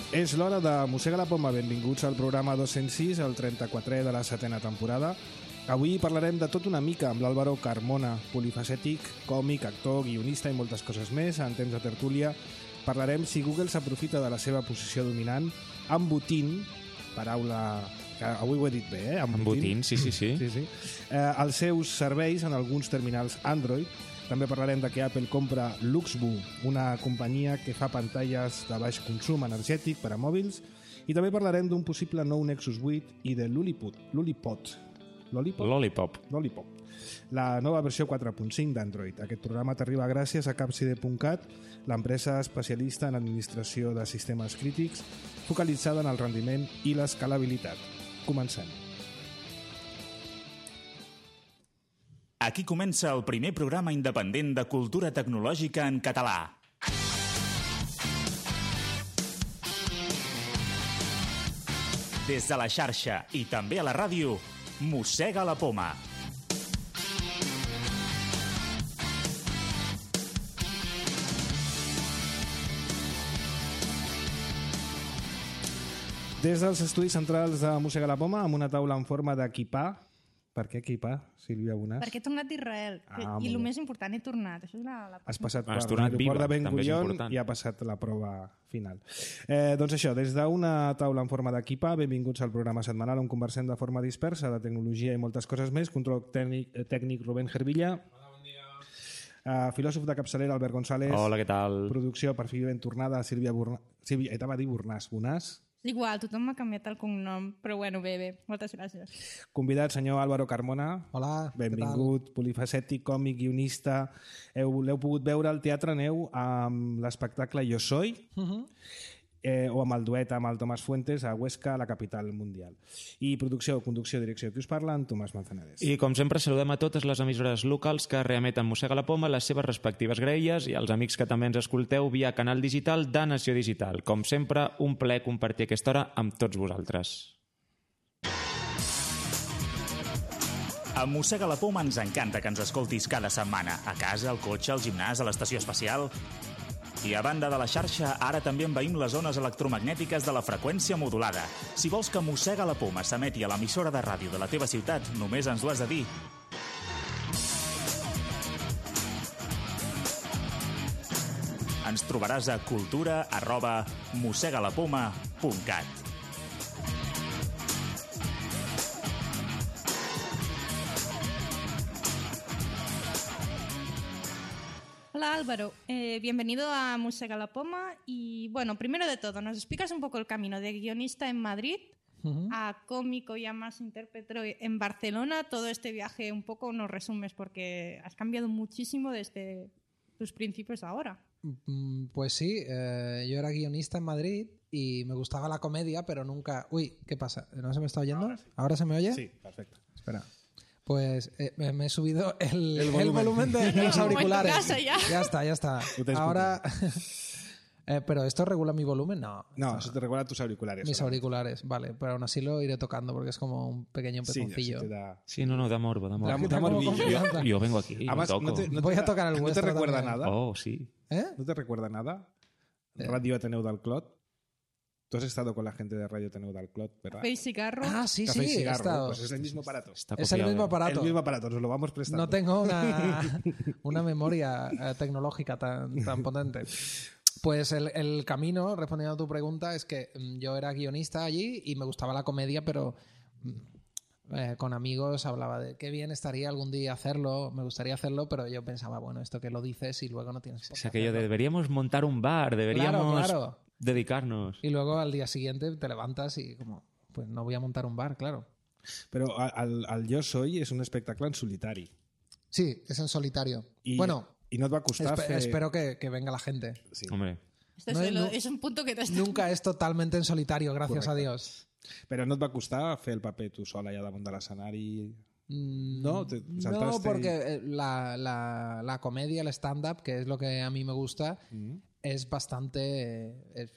És l'hora de Mossega la Poma. Benvinguts al programa 206, el 34è de la 7a temporada. Avui parlarem de tot una mica amb l'Álvaro Carmona, polifacètic, còmic, actor, guionista i moltes coses més. En temps de tertúlia parlarem si Google s'aprofita de la seva posició dominant, embotint, paraula que avui ho he dit bé, embotint, sí. els seus serveis en alguns terminals Android. També parlarem de que Apple compra Luxbu, una companyia que fa pantalles de baix consum energètic per a mòbils, i també parlarem d'un possible nou Nexus 8 i de Lollipop, la nova versió 4.5 d'Android. Aquest programa t'arriba gràcies a Capcide.cat, l'empresa especialista en administració de sistemes crítics, focalitzada en el rendiment i l'escalabilitat. Comencem. Aquí comença el primer programa independent de cultura tecnològica en català. Des de la xarxa i també a la ràdio, Mossega la Poma. Des dels estudis centrals de Mossega la Poma, amb una taula en forma d'equipar. Per què equipar, Sílvia Bonàs? Perquè he tornat d'Israel. I el més important, he tornat. Això és la Has passat per l'aeroport de Ben Gurion i ha passat la prova final. Doncs això, des d'una taula en forma d'equipar, benvinguts al programa setmanal on conversem de forma dispersa de tecnologia i moltes coses més. Control tècnic Rubén Gervilla. Hola, bon dia. Filòsof de capçalera Albert González. Hola, què tal? Producció, per fi ben tornada, Sílvia t'ava dit Bonàs. Igual, tothom m'ha canviat el cognom, però bueno, bé, moltes gràcies. Convidat, senyor Álvaro Carmona. Hola, benvingut, polifacètic, còmic, guionista. L'heu pogut veure al Teatre Neu amb l'espectacle Yo Soy, o amb el duet amb el Tomàs Fuentes a Huesca, la capital mundial. I producció, conducció, direcció, qui us parla? En Tomàs Manzanares. I com sempre saludem a totes les emissores locals que reemeten Mossega la Poma, les seves respectives graelles, i als amics que també ens escolteu via canal digital de Nació Digital. Com sempre, un plaer compartir aquesta hora amb tots vosaltres. A Mossega la Poma ens encanta que ens escoltis cada setmana, a casa, al cotxe, al gimnàs, a l'estació espacial. I a banda de la xarxa, ara també envaïm les zones electromagnètiques de la freqüència modulada. Si vols que Mossega la Poma s'emeti a l'emissora de ràdio de la teva ciutat, només ens ho has de dir. Ens trobaràs a cultura@mossegalapoma.cat. Hola Álvaro, bienvenido a Mossega la Poma y bueno, primero de todo, ¿nos explicas un poco el camino de guionista en Madrid a cómico y a más intérprete en Barcelona? Todo este viaje un poco nos resumes porque has cambiado muchísimo desde tus principios ahora. Pues sí, yo era guionista en Madrid y me gustaba la comedia, pero nunca... Uy, ¿qué pasa? ¿No se me está oyendo? ¿Ahora se me oye? Sí, perfecto. Espera. Pues me he subido el volumen de los auriculares. Ya está. Ahora, pero ¿esto regula mi volumen? No, eso te regula tus auriculares. Mis auriculares, vale. Pero aún así lo iré tocando porque es como un pequeño empujoncillo. Sí, no, da morbo. Da morbillo. Yo vengo aquí, además, toco. Voy a tocar el vuestro. ¿No te recuerda también. nada? Oh, sí. ¿No te recuerda nada? Radio Ateneu del Clot. ¿Tú has estado con la gente de Radio Ateneu del Clot, verdad? ¿Café y cigarro? Ah, sí, Café y he cigarro. estado. Pues es el mismo aparato. Es el mismo aparato. El mismo aparato, nos lo vamos prestando. No tengo una memoria tecnológica tan potente. Pues el camino, respondiendo a tu pregunta, es que yo era guionista allí y me gustaba la comedia, pero con amigos hablaba de qué bien estaría algún día hacerlo, me gustaría hacerlo, pero yo pensaba, bueno, esto que lo dices y luego no tienes por qué O sea, que hacerlo. Deberíamos montar un bar, deberíamos Claro. dedicarnos. Y luego al día siguiente te levantas y como, pues no voy a montar un bar, claro. Però el Jo Soy és un espectacle en solitari. Sí, es en solitario. I no et va costar fer... Espero que venga la gente. Sí. Hombre. Esto es un punto que te está... Nunca es totalmente en solitario, gracias Correcte. a Dios. Però no et va costar fer el paper tu sol allà damunt de l'escenari? No, no, porque la comedia, el stand-up, que es lo que a mí me gusta, es bastante...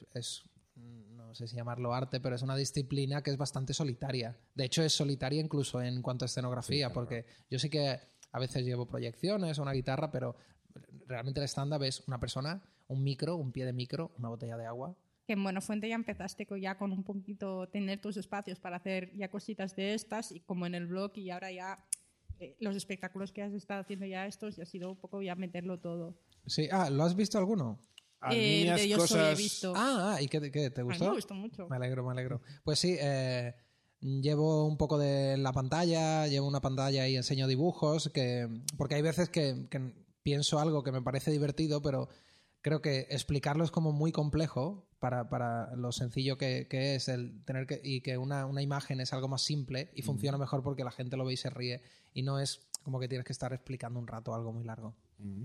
no sé si llamarlo arte, pero es una disciplina que es bastante solitaria. De hecho, es solitaria incluso en cuanto a escenografía, sí, porque yo sí que a veces llevo proyecciones o una guitarra, pero realmente el stand-up es una persona, un micro, un pie de micro, una botella de agua que en Buenafuente ya empezaste ya con un poquito tener tus espacios para hacer ya cositas de estas, y como en el blog, y ahora ya los espectáculos que has estado haciendo ya estos, ya ha sido un poco ya meterlo todo. Sí, ¿lo has visto alguno? Algunas Yo cosas... he visto. ¿Y qué te gustó? A mí me gustó mucho. Me alegro. Pues sí, llevo un poco de la pantalla, llevo una pantalla y enseño dibujos, porque hay veces que pienso algo que me parece divertido, pero creo que explicarlo es como muy complejo para lo sencillo que es el tener y que una imagen es algo más simple y funciona mejor porque la gente lo ve y se ríe, y no es como que tienes que estar explicando un rato algo muy largo.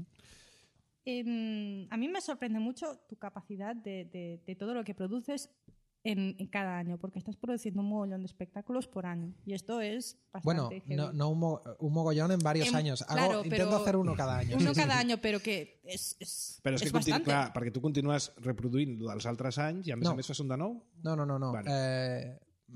A mí me sorprende mucho tu capacidad de todo lo que produces en cada año, porque estás produciendo un mogollón de espectáculos por año, y esto es bastante heavy. No un mogollón en varios años. Intento hacer uno cada año. Uno cada año, però que és Però és que bastante. clar, perquè tu continues reproduint dels altres anys i a més fas un de nou? No. Vale.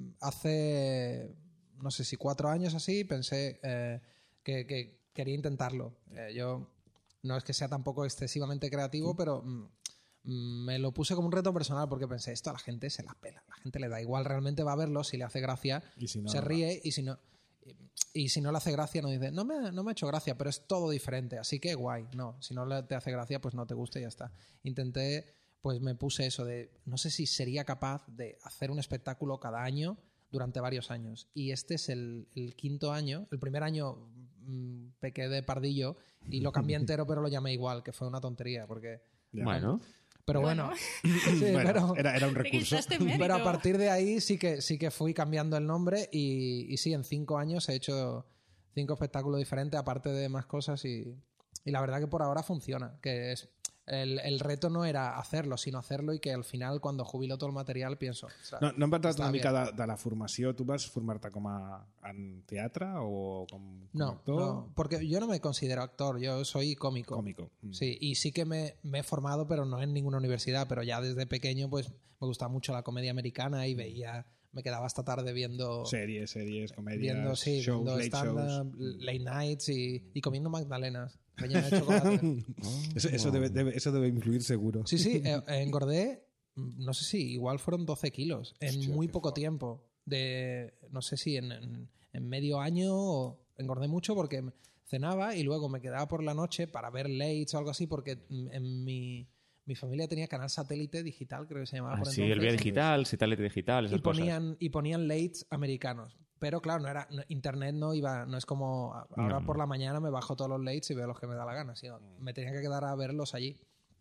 Hace, no sé si 4 años así, pensé que quería intentarlo. Yo no es que sea tampoco excesivamente creativo, pero me lo puse como un reto personal, porque pensé, esto a la gente se la pela. La gente le da igual, realmente va a verlo, si le hace gracia, si no, se ríe, y si no le hace gracia, no dice, no me ha hecho gracia, pero es todo diferente, así que guay. No, si no te hace gracia, pues no te gusta y ya está. Pues me puse eso de, no sé si sería capaz de hacer un espectáculo cada año durante varios años. Y este es el 5º año. El primer año pequé de pardillo y lo cambié entero, pero lo llamé igual, que fue una tontería, porque... Bueno. Pero bueno, sí, bueno, era un recurso. Pero a partir de ahí sí que fui cambiando el nombre, y sí, en 5 años he hecho 5 espectáculos diferentes, aparte de más cosas, y la verdad que por ahora funciona. Que es el reto no era hacerlo, sino hacerlo, y que al final, cuando jubilo todo el material, pienso... No hem parlat una mica de la formació. Tu vas formar-te en teatre o com actor? No, porque yo no me considero actor, yo soy cómico. Sí, y sí que me he formado, pero no en ninguna universidad, pero ya desde pequeño pues me gustaba mucho la comedia americana y me quedaba hasta tarde viendo... Series, comedias, shows, viendo stand-up, late nights y comiendo magdalenas rellenas de chocolate. Eso debe influir seguro. Sí, engordé, no sé si, igual fueron 12 kilos en muy poco tiempo. No sé si en medio año engordé mucho, porque cenaba y luego me quedaba por la noche para ver lates o algo así, porque en mi familia tenía canal satélite digital, creo que se llamaba por entonces. Sí, el vía digital, satélite digital, esas cosas. Y ponían lates americanos. Pero claro, internet no es como ahora por la mañana me bajo todos los lates y veo los que me da la gana, sino me tenía que quedar a verlos allí.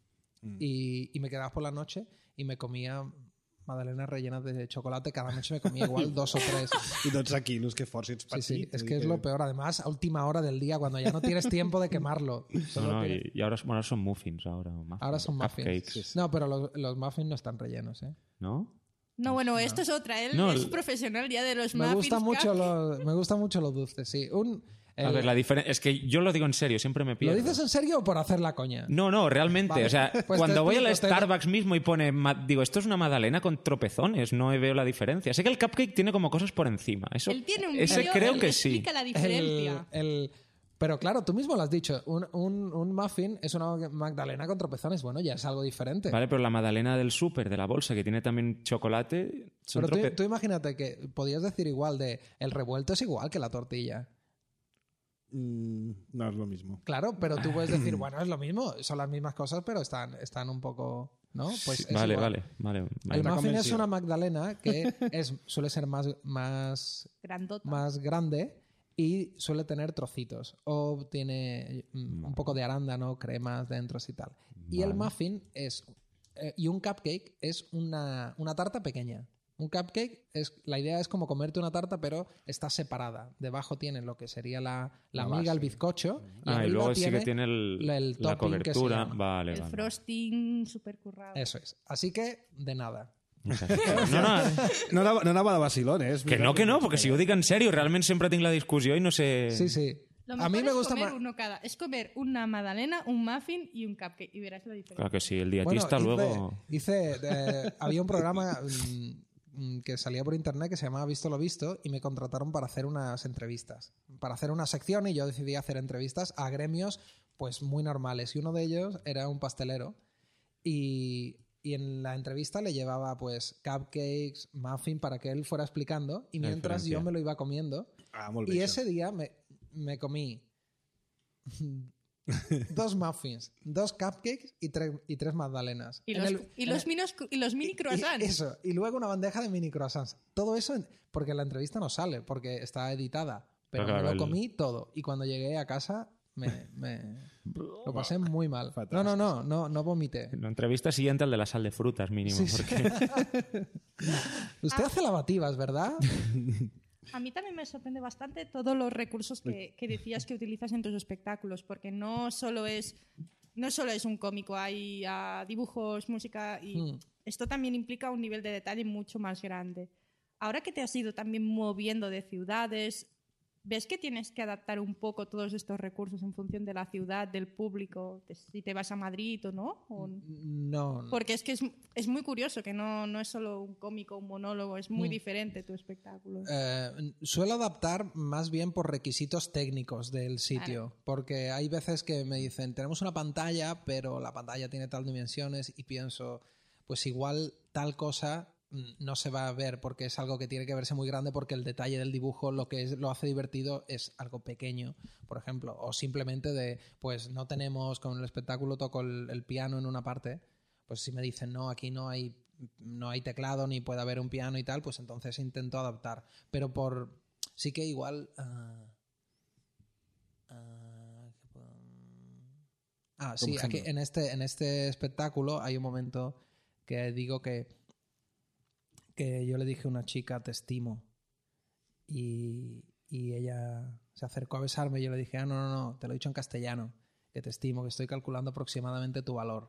Y me quedaba por la noche y me comía magdalenas rellenas de chocolate. Cada noche me comía igual 2 o 3. Y 12 quilos, que força ets petit. Sí, es que es lo peor. Además, a última hora del día, cuando ya no tienes tiempo de quemarlo. Y ahora son muffins. Ahora son muffins. Cupcakes. No, pero los muffins no están rellenos, ¿eh? ¿No? No, bueno, esto es otra. Él es profesional ya de los muffins. Me gustan mucho los dulces, sí. A ver, la diferencia es que yo lo digo en serio, siempre me pierdo. ¿Lo dices en serio o por hacer la coña? No, realmente. Vale. O sea, pues cuando voy al Starbucks mismo y pone, digo, esto es una magdalena con tropezones, no veo la diferencia. Sé que el cupcake tiene como cosas por encima. Eso, él tiene un ese vídeo creo que explica la diferencia. Pero claro, tú mismo lo has dicho, un muffin es una magdalena con tropezones. Bueno, ya es algo diferente. Vale, pero la magdalena del súper, de la bolsa, que tiene también chocolate... Pero tú imagínate que podías decir igual de, el revuelto es igual que la tortilla. No es lo mismo. Claro, pero tú puedes decir, bueno, es lo mismo, son las mismas cosas, pero están un poco... ¿no? Pues sí, vale. El muffin es una magdalena que suele ser más grande y suele tener trocitos, o tiene un poco de arándano, cremas dentro y tal. Y el muffin y un cupcake es una tarta pequeña. Un cupcake la idea es como comerte una tarta, pero está separada. Debajo tiene lo que sería la miga, el bizcocho. Y luego sí que tiene la cobertura. Vale. El frosting super currado. Eso es. Así que, de nada. No anava de vacilón, ¿eh? Que no, porque si ho dic en sèrio, realment sempre tinc la discussió y no sé... Sí. A mí me gusta más. Es comer una magdalena, un muffin y un cupcake y verás la diferencia. Claro que sí, el dietista luego... Había un programa que salía por internet que se llamaba Visto lo Visto, y me contrataron para hacer unas entrevistas, para hacer una sección, y yo decidí hacer entrevistas a gremios pues muy normales, y uno de ellos era un pastelero, y Y en la entrevista le llevaba pues cupcakes, muffin para que él fuera explicando y mientras yo me lo iba comiendo. Molt bé, y això. ese día me comí 2 muffins, 2 cupcakes y 3 magdalenas. Y los mini croissants. Eso, y luego una bandeja de mini croissants. Todo eso, porque la entrevista no sale, porque está editada. Pero Claro, me lo comí todo. Y cuando llegué a casa lo pasé muy mal. Fantástico. No vomité. En la entrevista siguiente al de la sal de frutas, mínimo. Sí, sí. Porque... Usted hace lavativas, ¿verdad? A mí también me sorprende bastante todos los recursos que decías que utilizas en tus espectáculos, porque no solo es un cómico, hay dibujos, música y esto también implica un nivel de detalle mucho más grande. Ahora que te has ido también moviendo de ciudades, ¿ves que tienes que adaptar un poco todos estos recursos en función de la ciudad, del público, de si te vas a Madrid o no? No. Porque es que es muy curioso que no es solo un cómico, un monólogo, es muy diferente tu espectáculo. Suelo adaptar más bien por requisitos técnicos del sitio, porque hay veces que me dicen, tenemos una pantalla, pero la pantalla tiene tal dimensiones y pienso, pues igual tal cosa no se va a ver porque es algo que tiene que verse muy grande porque el detalle del dibujo lo hace divertido es algo pequeño, por ejemplo, o simplemente pues no tenemos, con el espectáculo toco el piano en una parte, pues si me dicen no, aquí no hay teclado ni puede haber un piano y tal, pues entonces intento adaptar, pero sí que igual sí, aquí en este espectáculo hay un momento que digo que yo le dije a una chica, te estimo, y ella se acercó a besarme y yo le dije, no, te lo he dicho en castellano, que te estimo, que estoy calculando aproximadamente tu valor.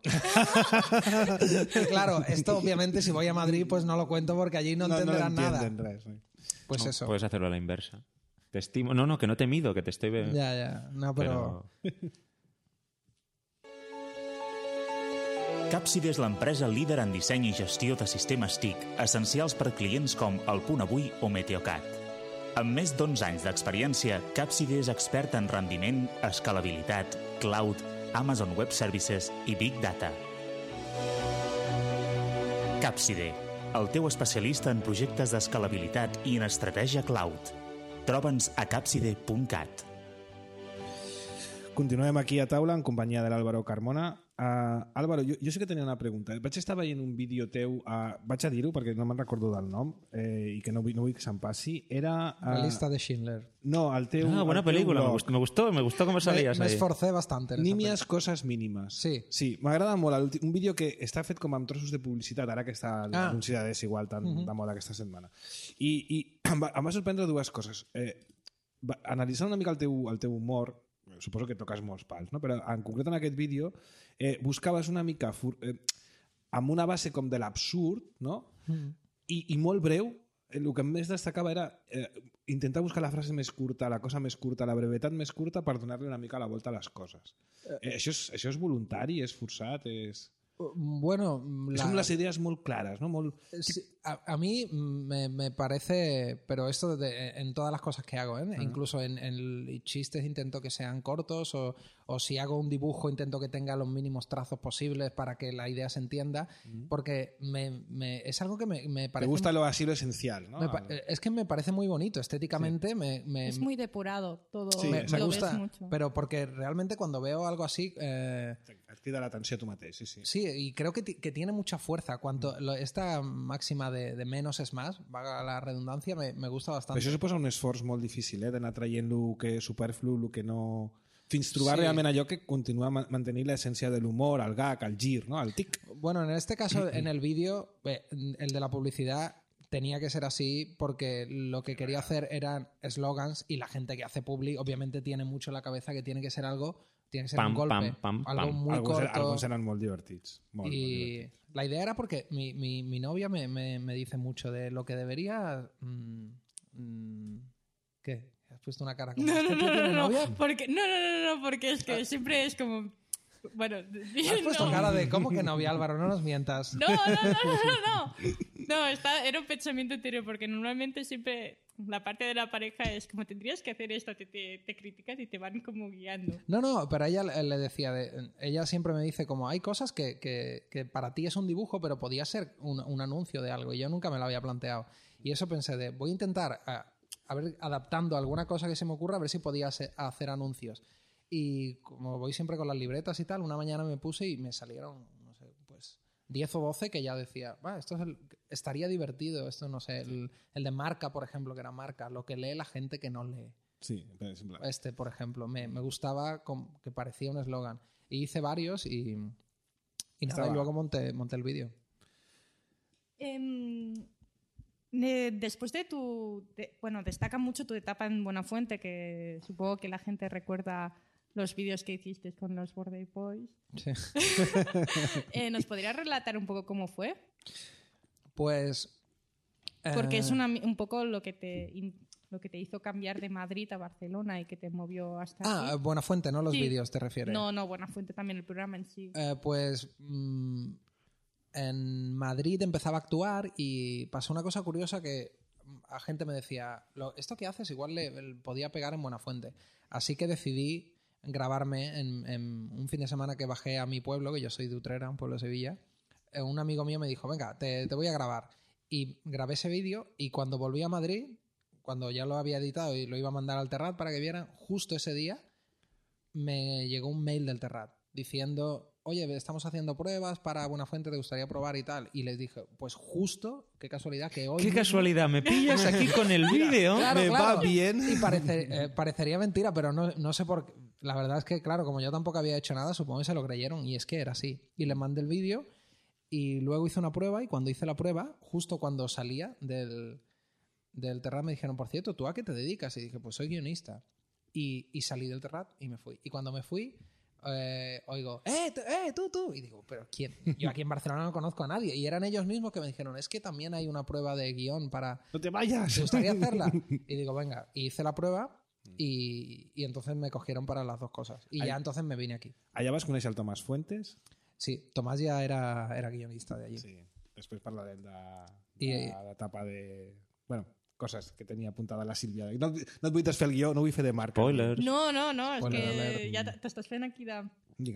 Claro, esto obviamente si voy a Madrid pues no lo cuento porque allí no entenderán nada. Res, sí. Pues eso. Puedes hacerlo a la inversa. Te estimo. No, que no te mido, que te estoy... Ya. No, pero... Capside és l'empresa líder en disseny i gestió de sistemes TIC, essencials per clients com El Punt Avui o Meteocat. Amb més d'11 anys d'experiència, Capside és expert en rendiment, escalabilitat, cloud, Amazon Web Services i Big Data. Capside, el teu especialista en projectes d'escalabilitat i en estratègia cloud. Troba'ns a capside.cat. Continuem aquí a taula en companyia de l'Àlvaro Carmona. Álvaro, jo sí que tenia una pregunta. Vaig estar veient un vídeo teu, vaig a dir-ho perquè no me'n recordo del nom i que no vull que se'm passi. Era... La lista de Schindler. No, el teu... buena película, me gustó cómo salías ahí. Me esforcé bastante. Nimias coses mínimes. Sí. M'agrada molt un vídeo que està fet com amb trossos de publicitat, ara que està l'anunci de Desigual tan de moda aquesta setmana. I em va sorprendre dues coses. Analitzant una mica el teu humor, suposo que toques molts pals, no? Però en concret en aquest vídeo buscaves una mica amb una base com de l'absurd, no? I molt breu, el que més destacava era intentar buscar la frase més curta, la cosa més curta, la brevetat més curta per donar-li una mica la volta a les coses. Això és voluntari, és forçat, és... Bueno, son las ideas muy claras, ¿no? Sí, a mí me parece, pero esto en todas las cosas que hago, incluso en chistes intento que sean cortos o si hago un dibujo intento que tenga los mínimos trazos posibles para que la idea se entienda, porque es algo que me parece... Te gusta lo esencial, ¿no? Es que me parece muy bonito, estéticamente es muy depurado todo. Sí, me gusta, mucho. Pero porque realmente cuando veo algo así... Et crida l'atenció a tu mateix, sí. Sí, y creo que tiene mucha fuerza. Esta máxima de menos es más, valga la redundancia, me gusta bastante. Però això suposa un esforç molt difícil, d'anar traient el que és superflu, el que no... Fins trobar realment allò que continua mantenint l'essència de l'humor, el gag, el gir, ¿no? El tic. Bueno, en este caso, en el vídeo, el de la publicidad tenía que ser así porque lo que quería hacer eran eslogans y la gente que hace publi obviamente tiene mucho en la cabeza que tiene que ser algo, tiene que ser un golpe, algo muy corto. Alguns eren molt divertits. Molt divertits. La idea era porque mi novia me dice mucho de lo que debería... ¿Qué? ¿Has puesto una cara como... No, ¿Tiene novia? Porque, porque es que siempre es como... Bueno, has puesto cara de ¿cómo que novia, Álvaro? No nos mientas. No, era un pensamiento interior porque normalmente siempre la parte de la pareja es como tendrías que hacer esto, te criticas y te van como guiando. No, pero a ella le decía, ella siempre me dice como hay cosas que para ti es un dibujo, pero podía ser un anuncio de algo y yo nunca me lo había planteado. Y eso pensé de, voy a intentar, a ver, adaptando alguna cosa que se me ocurra, a ver si podía hacer anuncios. Y como voy siempre con las libretas y tal, una mañana me puse y me salieron, no sé, pues 10 o 12 que ya decía, esto estaría divertido, esto no sé, el de marca, por ejemplo, que era marca, lo que lee la gente que no lee. Sí, Este, por ejemplo, me gustaba que parecía un eslogan. Y hice varios y nada, y luego monté el vídeo. Después de destaca mucho tu etapa en Buenafuente, que supongo que la gente recuerda los vídeos que hiciste con los Border Boys. Sí. ¿Nos podrías relatar un poco cómo fue? Pues... Porque es un poco lo que te hizo cambiar de Madrid a Barcelona y que te movió hasta aquí. Buenafuente, ¿no? Los vídeos, ¿te refieres? No, Buenafuente también, el programa en sí. En Madrid empezaba a actuar y pasó una cosa curiosa que a gente me decía, esto que haces igual le podía pegar en Buenafuente. Así que decidí grabarme en un fin de semana que bajé a mi pueblo, que yo soy de Utrera, un pueblo de Sevilla. Un amigo mío me dijo, venga, te voy a grabar. Y grabé ese vídeo y cuando volví a Madrid, cuando ya lo había editado y lo iba a mandar al Terrat para que vieran, justo ese día me llegó un mail del Terrat diciendo, oye, estamos haciendo pruebas para Buenafuente, ¿te gustaría probar y tal? Y les dije, pues justo, qué casualidad que hoy... ¡Qué casualidad! ¿Me pillas aquí con el vídeo? Claro. va bien. Y parecería mentira, pero no sé por qué. La verdad es que, claro, como yo tampoco había hecho nada, supongo que se lo creyeron y es que era así. Y les mandé el vídeo y luego hice una prueba y cuando hice la prueba, justo cuando salía del Terrat me dijeron, por cierto, ¿tú a qué te dedicas? Y dije, pues soy guionista. Y salí del Terrat y me fui. Y cuando me fui, oigo, tú. Y digo, ¿pero quién? Yo aquí en Barcelona no conozco a nadie. Y eran ellos mismos que me dijeron, es que también hay una prueba de guión para... ¡No te vayas! ¿Te gustaría hacerla? Y digo, venga. Y hice la prueba y entonces me cogieron para las dos cosas. Y ya entonces me vine aquí. Allà vas conèixer el Tomàs Fuentes? Sí, Tomás ya era guionista de allí. Sí. Després parlarem de l'etapa de... Bueno, coses que tenia apuntada la Sílvia. No et vull desfer el guió, no vull fer de marca. Spoilers. No, és Spoiler que alert. ja t'estàs fent aquí de... Diga.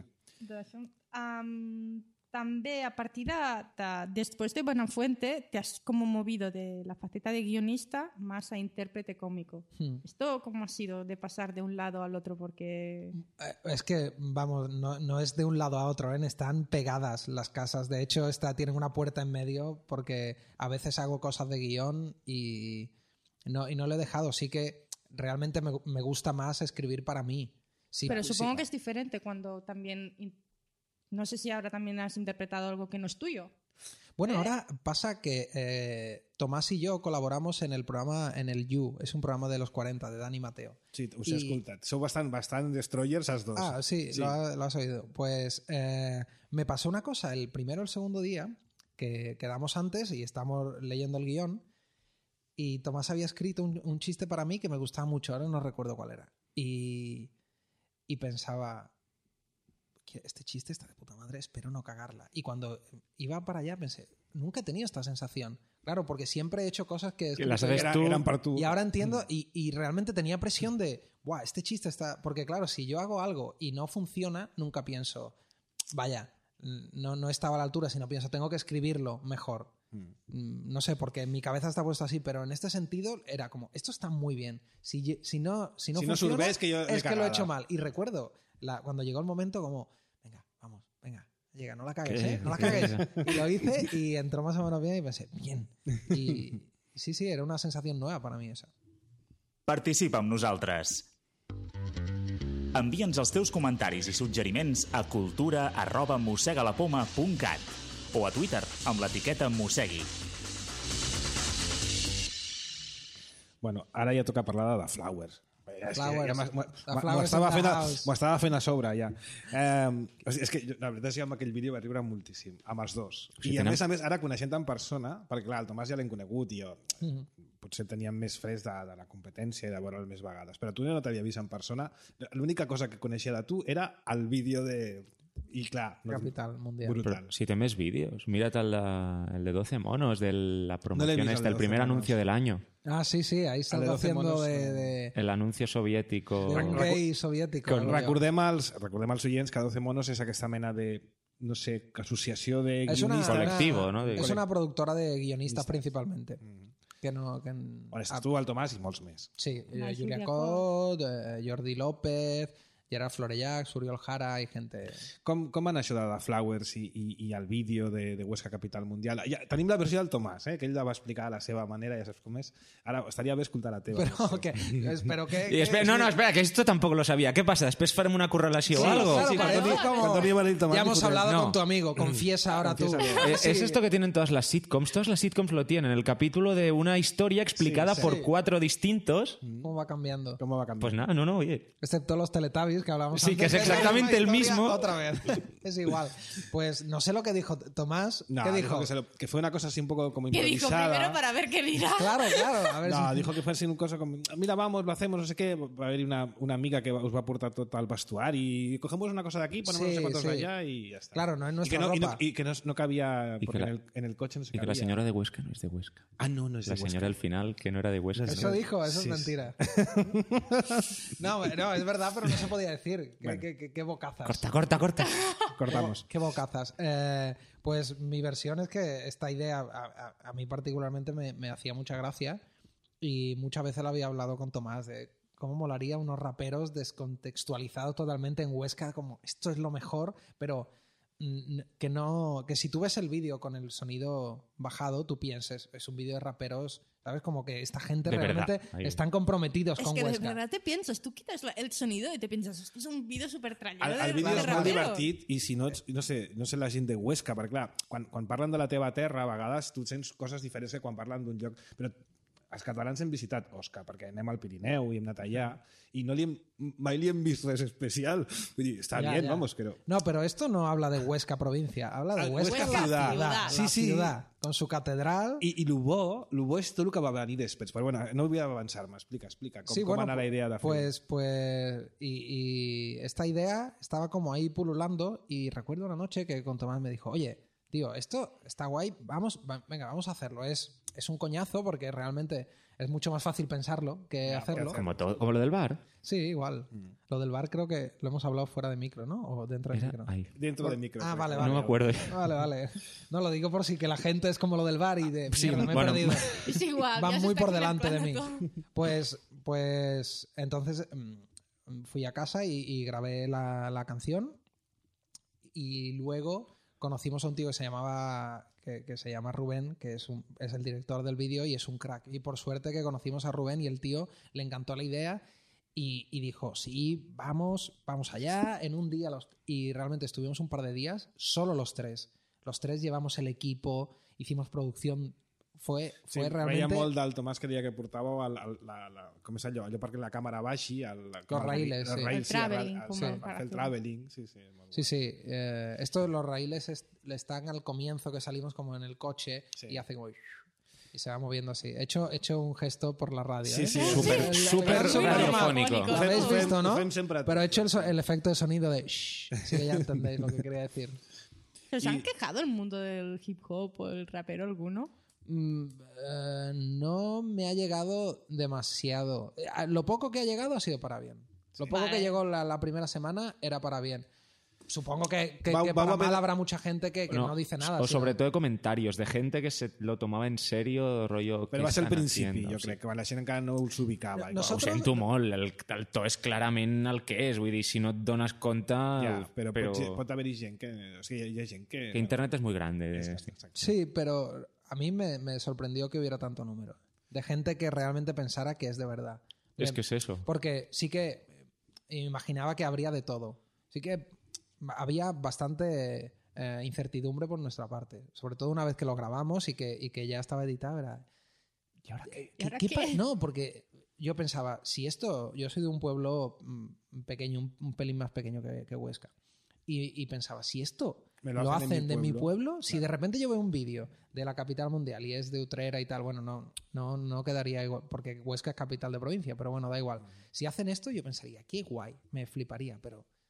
També, a partir después de Buenafuente, te has como movido de la faceta de guionista más a intérprete cómico. ¿Esto cómo ha sido de pasar de un lado al otro? Porque... Es que, vamos, no es de un lado a otro, ¿eh? Están pegadas las casas. De hecho, tienen una puerta en medio porque a veces hago cosas de guión y no lo he dejado. Sí que realmente me gusta más escribir para mí. Sí, pero supongo que es diferente cuando también... No sé si ahora también has interpretado algo que no es tuyo. Bueno, ahora pasa que Tomás y yo colaboramos en el programa, en el You. És un programa de los 40, de Dani Mateo. Sí, us he escoltat. Sou bastant destroyers, els dos. Ah, sí. Lo has oído. Pues me pasó una cosa el primero o el segundo día, que quedamos antes y estábamos leyendo el guión, y Tomás había escrito un chiste para mí que me gustaba mucho, ahora no recuerdo cuál era. Y pensaba... este chiste está de puta madre, espero no cagarla. Y cuando iba para allá pensé, nunca he tenido esta sensación. Claro, porque siempre he hecho cosas que las sabes tú. Eran para tú. Y ahora entiendo, y realmente tenía presión de, buah, este chiste está... Porque claro, si yo hago algo y no funciona, nunca pienso, vaya, no estaba a la altura, sino pienso, tengo que escribirlo mejor. No sé, porque en mi cabeza está puesto así, pero en este sentido era como, esto está muy bien. Si no funciona, surves, que yo es que lo he hecho mal. Y recuerdo, cuando llegó el momento como... Venga, llega, no la cagues, ¿eh? No la cagues. Y lo hice y entró más o menos bien y pensé, bien. Y sí, era una sensación nueva para mí esa. Participa amb nosaltres. Envia'ns els teus comentaris i suggeriments a cultura@mossegalapoma.cat o a Twitter amb l'etiqueta Mossegui. Bueno, ara ja toca parlar de Flowers. Flowers. M'ho estava fent a sobre, ja. És que la veritat és que amb aquell vídeo va riure moltíssim, amb els dos. I a més, ara coneixent en persona, perquè clar, el Tomàs ja l'hem conegut i jo potser teníem més fresc de la competència i de veure'l més vegades, però tu no t'havia vist en persona. L'única cosa que coneixia de tu era el vídeo I clar, Capital mundial. brutal. Pero si te més vídeos, mírate el de 12 monos, de la promoción visto, el de el 12 primer monos. anuncio del año. Ah, sí, ahí de salgo 12 haciendo monos, de El anuncio soviético. un gay soviético. algo así. Recordem als oients que 12 monos és aquesta mena de, no sé, associació de Es una, guionistes. Colectivo, ¿no? Es una productora de guionistas principalmente. Que no, que, On estàs tu, el Tomàs, i molts més. sí, La Julia Julia Cot, Jordi López, Gerard Florellac, Oriol Jara i gente... Com va anar això de The Flowers i el vídeo de Huesca Capital Mundial? Ja, tenim la versió del Tomàs, que ell la va explicar a la seva manera, ja saps com és. Ara estaria bé escoltar la teva. Pero que... Y espera, no, espera, que esto tampoco lo sabía. ¿Qué pasa? ¿Después farem una correlación o algo? claro, Sí, para cuando decir como- cuando Tony Ibarra y Tomás Ya hemos discuten. hablado No. con tu amigo, confiesa ahora tú. Es esto que tienen todas las sitcoms. Todas las sitcoms lo tienen. El capítulo de una historia explicada por 4 distintos. ¿Cómo va cambiando? ¿Cómo va a cambiar? Pues nada, no, oye. Excepto los Teletubbies que hablamos Sí, antes. que es la exactamente el misma historia mismo. Otra vez. Es igual. Pues no sé lo que dijo Tomás. No, ¿Qué dijo? que fue una cosa así un poco como ¿Qué dijo improvisada. primero para ver qué dirá? Claro. A ver No, si... dijo que fue así una cosa como, mira, vamos, lo hacemos, no sé qué, va a haber una amiga que os va a aportar todo el vestuario y cogemos una cosa de aquí, ponemos no sé cuántos de allá y ya está. Claro, no es nuestra y ropa. que no cabía, Y porque que en el coche no se Y que cabía. la señora de Huesca no es de Huesca. Ah, no es de La Huesca. señora al final, que no era de Huesca. Eso dijo, eso Sí, es mentira. No, es verdad, pero no se podía decir. Bueno. ¿Qué bocazas? Corta. Cortamos. ¿Qué bocazas? Pues mi versión es que esta idea a mí particularmente me hacía mucha gracia y muchas veces la había hablado con Tomás de cómo molaría unos raperos descontextualizados totalmente en Huesca, como esto es lo mejor, pero que si tú ves el vídeo con el sonido bajado, tú pienses, es un vídeo de raperos, ¿sabes? Como que esta gente De realmente verdad, ahí. están comprometidos Es con que de Huesca. verdad te piensas, tú quitas el sonido y te piensas, esto es un vídeo súper trallero El vídeo de és molt rapero. divertit i si no sé la gent de Huesca, perquè clar, quan parlen de la teva terra, a vegades tu sents coses diferents que quan parlen d'un lloc, però els catalans hem visitat Osca, perquè anem al Pirineu i hem anat allà, i mai li hem vist res especial. Vull dir, està Ya, bien, ya. vamos, pero... No, pero esto no habla de Huesca provincia, habla de Ah, Huesca, Huesca la ciudad. ciudad. Sí, la sí. ciudad, con su catedral. I lo bo és tot el que va venir després. Però bueno, no vull avançar-me. Explica. Com va anar la idea de fer-ho? Pues y esta idea estaba como ahí pululando y recuerdo una noche que con Tomás me dijo, oye, tío, esto está guay, venga, vamos a hacerlo. Es un coñazo porque realmente es mucho más fácil pensarlo que hacerlo. Como lo del bar. Sí, igual. Lo del bar creo que lo hemos hablado fuera de micro, ¿no? O dentro de micro. Ahí. Dentro del micro. Ah, crec. vale, No me acuerdo. Vale. No, lo digo por si que la gente es como lo del bar y de... Sí, mierda, me he bueno. perdido. Es igual. Van ya se muy está por delante de mí. mezclando con- Pues entonces fui a casa y grabé la canción y luego conocimos a un tío que se llamaba que se llama Rubén, que es el director del vídeo y es un crack. Y por suerte que conocimos a Rubén y el tío le encantó la idea y dijo, sí, vamos allá en un día. Y realmente estuvimos un par de días, solo los tres. Los tres llevamos el equipo, hicimos producción. Fue Sí, realmente... veia molt del Tomàs que deia que portàveu com és allò perquè la càmera baixi Los raíles, sí. El traveling, com per para fer el tu. traveling, sí. molt Sí, sí. Estos los raíles están al comienzo que salimos como en el coche Sí. y hace como... Y se va moviendo así. He hecho un gesto por la radio. Sí, ¿eh? sí. Súper radiofónico. radiofónico. Lo habéis visto, ¿no? Ho fem sempre. Pero he hecho el efecto de sonido de... Shh, así que ya entendéis lo que quería decir. ¿Se os han quejado el mundo del hip hop o el rapero alguno? No me ha llegado demasiado. Lo poco que ha llegado ha sido para bien. Lo poco Vale. que llegó la primera semana era para bien. Supongo que Vamos para a ver- mal habrá mucha gente que no dice nada. O sino- sobre todo de comentarios, de gente que se lo tomaba en serio, rollo... Però ¿qué va ser al estan principi, haciendo? jo Sí. crec, que quan la gent encara no s'ubicava. No, Ho Nosotros- sento molt, el to és clarament el que és, vull dir, si no et dones compte... Ja, però pot haver-hi gent que... O sigui, hi ha gent que... Que internet és muy grande. Exacte. Sí, pero a mí me sorprendió que hubiera tanto número. De gente que realmente pensara que es de verdad. Es que es eso. Porque sí que imaginaba que habría de todo. Sí que había bastante incertidumbre por nuestra parte. Sobre todo una vez que lo grabamos y que ya estaba editado. Era, ¿y ahora qué? ¿Y ahora ¿Qué qué? No, porque yo pensaba, si esto... Yo soy de un pueblo pequeño, un pelín más pequeño que Huesca. Y pensaba, si esto Me lo hacen de mi pueblo, si de repente yo veo un vídeo de la capital mundial y es de Utrera y tal, bueno, no quedaría igual, porque Huesca es capital de provincia, pero bueno, da igual. Si hacen esto, yo pensaría, qué guay, me fliparía, pero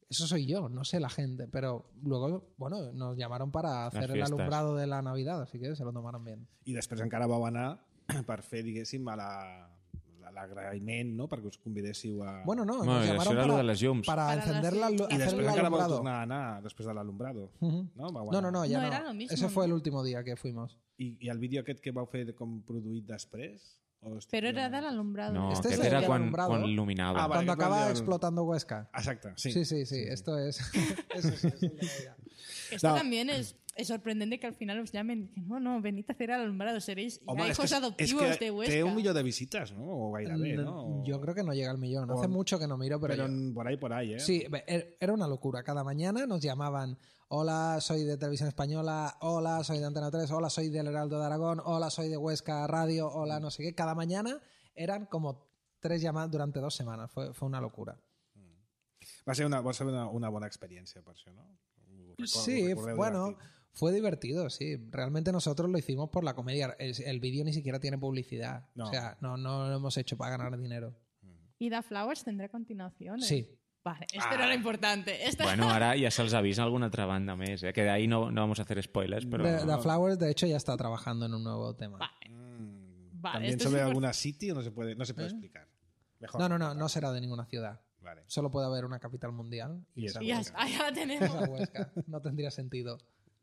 Eso soy yo, no sé la gente, pero luego, bueno, nos llamaron para hacer el alumbrado de la Navidad, así que se lo tomaron bien. I després encara vau anar per fer, diguéssim, a l'agraïment, no? Perquè us convidéssiu a... Bueno, no, Bueno, nos això llamaron era lo de les llums. para encender I hacer després el encara vau alumbrado. tornar a anar després de l'alumbrado. No, vau No, anar. no, ya No, no. era lo mismo, Ese fue ¿no? el último día que fuimos. I el vídeo aquest que vau fer com produït després? O estic Pero era dient- del alumbrado. No, Este aquest es el era del quan alumbrado. il·luminava. Ah, vale, Cuando que acaba el- explotando Huesca. Exacte, sí. Sí, esto es... eso sí, es el de Navidad. Esto No. también es sorprendente que al final os llamen que no, venid a hacer el alumbrado, seréis Home, hijos adoptivos és que de Huesca. té 1 milió de visites, no? O gairebé, no? Yo creo que no llega al millón. Hace mucho que no miro, pero... Pero yo- por ahí, ¿eh? Sí, era una locura. Cada mañana nos llamaban: hola, soy de Televisión Española, hola, soy de Antena 3, hola, soy del Heraldo de Aragón, hola, soy de Huesca Radio, hola, no sé qué. Cada mañana eran como 3 llamadas durante 2 semanas. Fue una locura. Va ser una bona experiència per això, no? Sí, Recordeu bueno, divertit. fue divertido, sí. Realmente nosotros lo hicimos por la comedia. El vídeo ni siquiera tiene publicidad. No. O sea, no lo hemos hecho para ganar dinero. ¿Y Da Flowers tendrá continuación? Sí. Vale, esto era lo importante. Bueno, ahora ya se els avisa alguna otra banda més, que de ahí no vamos a hacer spoilers, pero... The Flowers, de hecho, ya está trabajando en un nuevo tema. Vale, ¿También esto sobre es alguna city o no se puede explicar? Mejor. No será de ninguna ciudad. Vale. Solo puede haber una capital mundial. Y esa Y ya, está, ya la tenemos. Esa Huesca. No tendría sentido.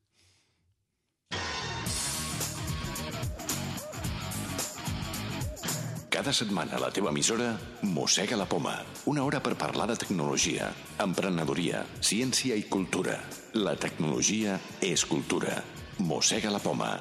Cada setmana a la teva emissora Mossega la Poma. Una hora per parlar de tecnologia, emprenedoria, ciència i cultura. La tecnologia és cultura. Mossega la Poma.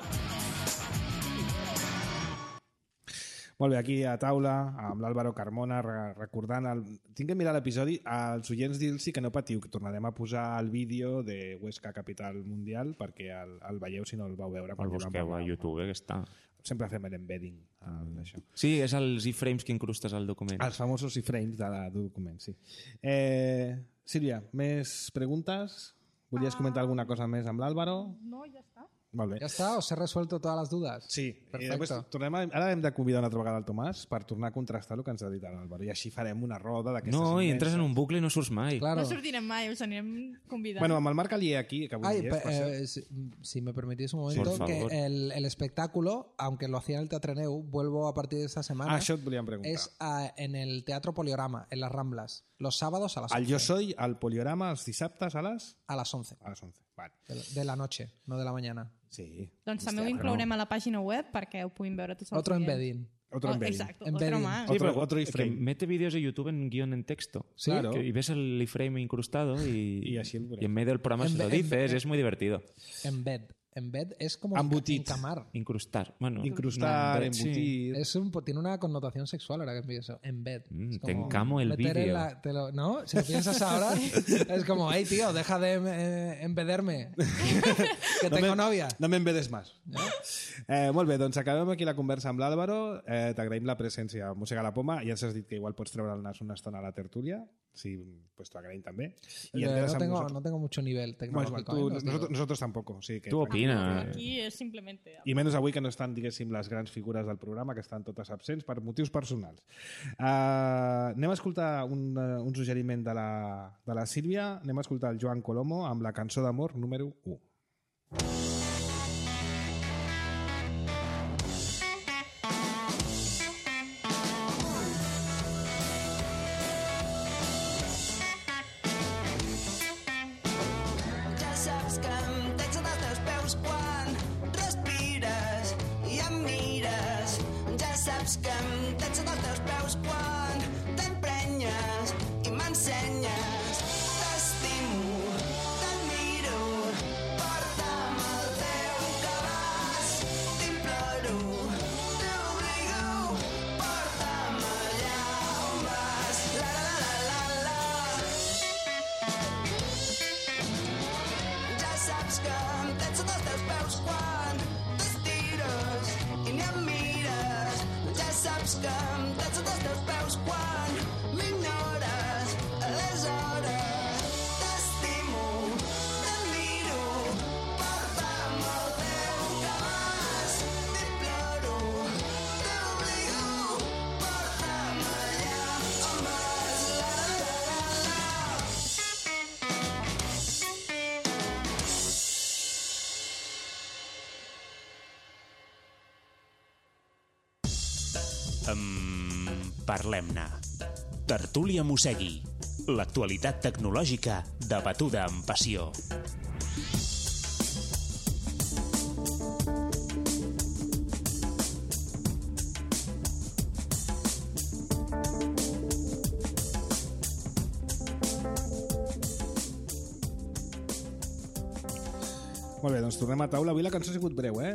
Molt bé, aquí a taula, amb l'Àlvaro Carmona, recordant... Tinc que mirar l'episodi. Als oients dir-los que no patiu, que tornarem a posar el vídeo de Huesca Capital Mundial perquè el veieu si no el vau veure. El busqueu a YouTube, que està... Sempre fem l'embedding d'això. Sí, és els iframes que incrustes al document. Els famosos iframes de document, sí. Sílvia, més preguntes? Volies comentar alguna cosa més amb l'Àlvaro? No, ya está. Molt bé. ¿Ya está? ¿Os he resuelto todas las dudas? Sí, Perfecto. ara hem de convidar una altra vegada el Tomàs per tornar a contrastar el que ens ha dit l'Àlvaro i així farem una roda d'aquestes No, i immenses. entres en un bucle i no surts mai. Claro. No sortirem mai, us anirem convidant. Bueno, amb el Marc Alié aquí, que avui Ay, hi és, per cert. si me permitís un momento, Por que favor. el espectáculo, aunque lo hacía en el Teatreneu, vuelvo a partir de esta semana, Això et volíem preguntar. es en el Teatro Poliorama, en las Ramblas, los sábados a las El 11. Jo Soy, al Poliorama, els dissabtes a les... A las 11 A les 11. Vale. de la noche, no de la mañana. Sí. Doncs també ho inclourem a la pàgina web perquè ho puguin veure tots els Otro clients. embedding. Otro embedding. Exacto, Embedding. otro más. Sí, Otro- pero otro que iframe. mete vídeos de YouTube en guión en texto. Sí, Claro. Y ves el iframe incrustado y así el- en medio del programa se lo dices, es muy divertido. Embed. Embed es como Embutit. encamar. Incrustar. Bueno, Incrustar, no, sí. embutir... Tiene una connotación sexual ahora que pienso. Embed. Es te como encamo el meter en vídeo. ¿no? Si lo piensas ahora, es como, hey, tío, deja de embederme. Que tengo novia. No m'embedes més. Molt bé, doncs acabem aquí la conversa amb l'Àlvaro. T'agraïm la presència a Mossega la Poma. Ja ens has dit que igual pots treure el nas una estona a la tertúlia. Sí, pues t'ho agraïm també. I entres amb nosaltres. No tengo mucho nivel Bueno, tecnológico. tú- Os digo. nosotros tampoco. Sí, que Tú opina. Aquí és simplemente... I menys avui que no estan, diguéssim, les grans figures del programa, que estan totes absents per motius personals. Anem a escoltar un suggeriment de la Sílvia. Anem a escoltar el Joan Colomo amb la cançó d'amor número 1. Ja saps que em tens dels teus peus quan respires i em mires. Ja saps que em tens dels teus peus quan t'emprenyes i m'ensenyes. T'estimo, t'admiro, porta'm al teu cabàs. T'imploro, t'obligo, porta'm allà on vas. La la la la la la. Ja saps que em tens sota els teus peus quan t'estires i ni em mires. Ja saps que em tens sota els teus peus quan m'ignores. Aleshores t'estimo, t'admiro, porta'm al teu cabàs. T'imploro, t'obligo, porta'm allà on vas. La la la la la. Parlem-ne. Tertúlia Mossegui. L'actualitat tecnològica debatuda amb passió. Molt bé, doncs tornem a taula. Avui la cançó ha sigut breu, eh?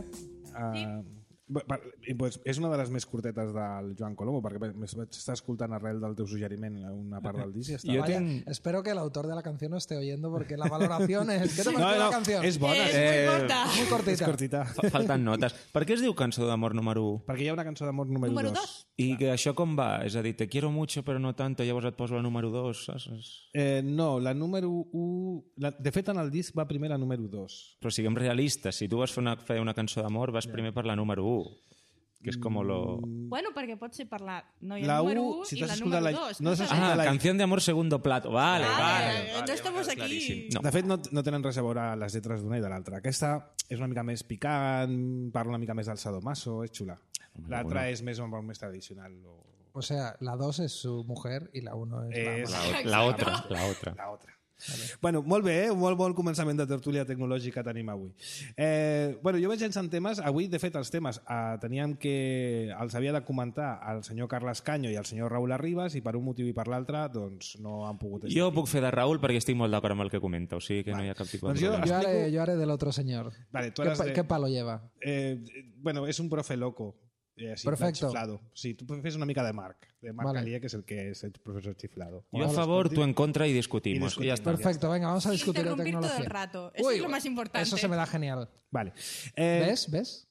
Pues és una de les més curtetes del Joan Colomo, perquè vaig estar escoltant arrel del teu suggeriment una part del disc i està. Vaya, espero que el autor de la canción no esté oyendo porque la valoración es... ¿Qué te parece la canción? És bona. Muy cortita. És cortita. Falten notes. Per què es diu cançó d'amor número 1? Perquè hi ha una cançó d'amor número 2. I que això com va? És a dir, te quiero mucho però no tanto, llavors et poso la número 2, saps? No, la número 1... De fet, en el disc va primer la número 2. Però siguem realistes, si tu vas fer una cançó d'amor vas primer per la número 1, que és com lo... Bueno, perquè pot ser per la la número 1 i la número 2. Canción de amor segundo plato. Vale. No estamos aquí. No. De fet, no tenen res a veure les lletres d'una i de l'altra. Aquesta és una mica més picant, parla una mica més del sadomaso, és xula. L'altra és més tradicional. O sea, la 2 es su mujer y la 1 es La otra. Vale. Bueno, molt bé, molt bon començament de tertúlia tecnològica tenim avui. Jo vaig llançant temes. Avui, de fet, els temes teníem que els havia de comentar el senyor Carles Canyo i el senyor Raül Arribas i per un motiu i per l'altre doncs no han pogut estar. Jo puc fer de Raül perquè estic molt d'acord amb el que comenta, o sigui que no hi ha cap tipus de problema. Yo haré del otro señor. Vale, ¿Qué palo lleva? És un profe loco. Perfecto. Chiflado. Sí, tú fes una mica de Marc vale. Alié, que es el profesor chiflado. Yo a favor, tú en contra y discutimos. Y ya está. Perfecto, venga, vamos a discutir de tecnología. Todo el rato. Eso es lo más importante. Eso se me da genial. Vale. ¿Ves?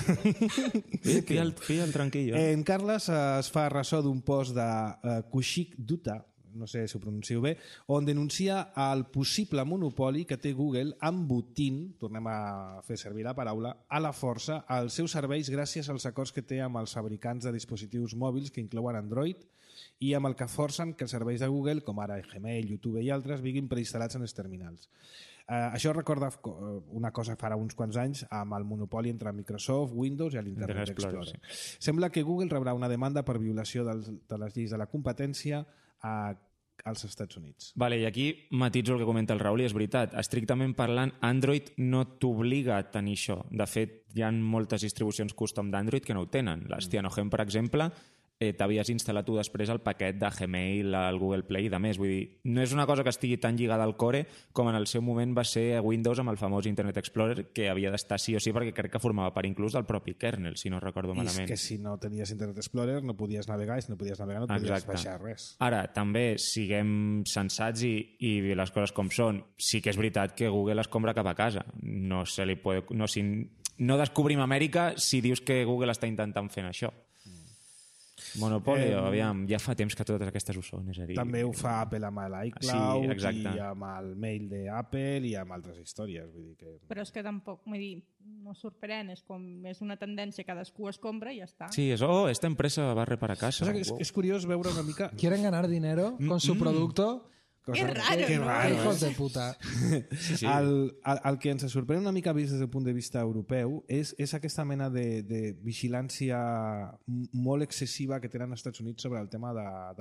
Fia el tranquillo. En Carles es fa ressò d'un post de Kushik Dutta, no sé si ho pronuncio bé, on denuncia el possible monopoli que té Google embotint, tornem a fer servir la paraula, a la força als seus serveis gràcies als acords que té amb els fabricants de dispositius mòbils que inclouen Android i amb el que forcen que els serveis de Google, com ara Gmail, YouTube i altres, vinguin preinstal·lats en els terminals. Això recorda una cosa farà uns quants anys amb el monopoli entre Microsoft, Windows i l'Internet Explorer. Sí. Sembla que Google rebrà una demanda per violació de les lleis de la competència als Estats Units. Vale, i aquí matitzo el que comenta el Raül i és veritat. Estrictament parlant, Android no t'obliga a tenir això. De fet, hi ha moltes distribucions custom d'Android que no ho tenen. Les Cyanogen, per exemple, t'havies instal·lat tu després el paquet de Gmail, el Google Play i de més. Vull dir, no és una cosa que estigui tan lligada al core com en el seu moment va ser a Windows amb el famós Internet Explorer, que havia d'estar sí o sí perquè crec que formava part inclús del propi kernel, si no recordo malament. I és que si no tenies Internet Explorer no podies navegar, i si no podies navegar no podies baixar res. Ara, també siguem sensats i les coses com són. Sí que és veritat que Google es compra cap a casa. No descobrim Amèrica si dius que Google està intentant fer això. Monopoli, aviam, ja fa temps que totes aquestes ho són, és a dir... També ho fa Apple amb l'iCloud i amb el mail d'Apple i amb altres històries, vull dir que... Però és que tampoc, vull dir, no sorprèn, és com és una tendència, cadascú es compra i ja està. Sí, esta empresa barre para casa. És curiós veure una mica... Quieren ganar dinero con su producto... Qué raro, Qué raro, hijos de puta. Sí. El que ens sorprèn una mica vist des del punt de vista europeu és aquesta mena de vigilància molt excessiva que tenen els Estats Units sobre el tema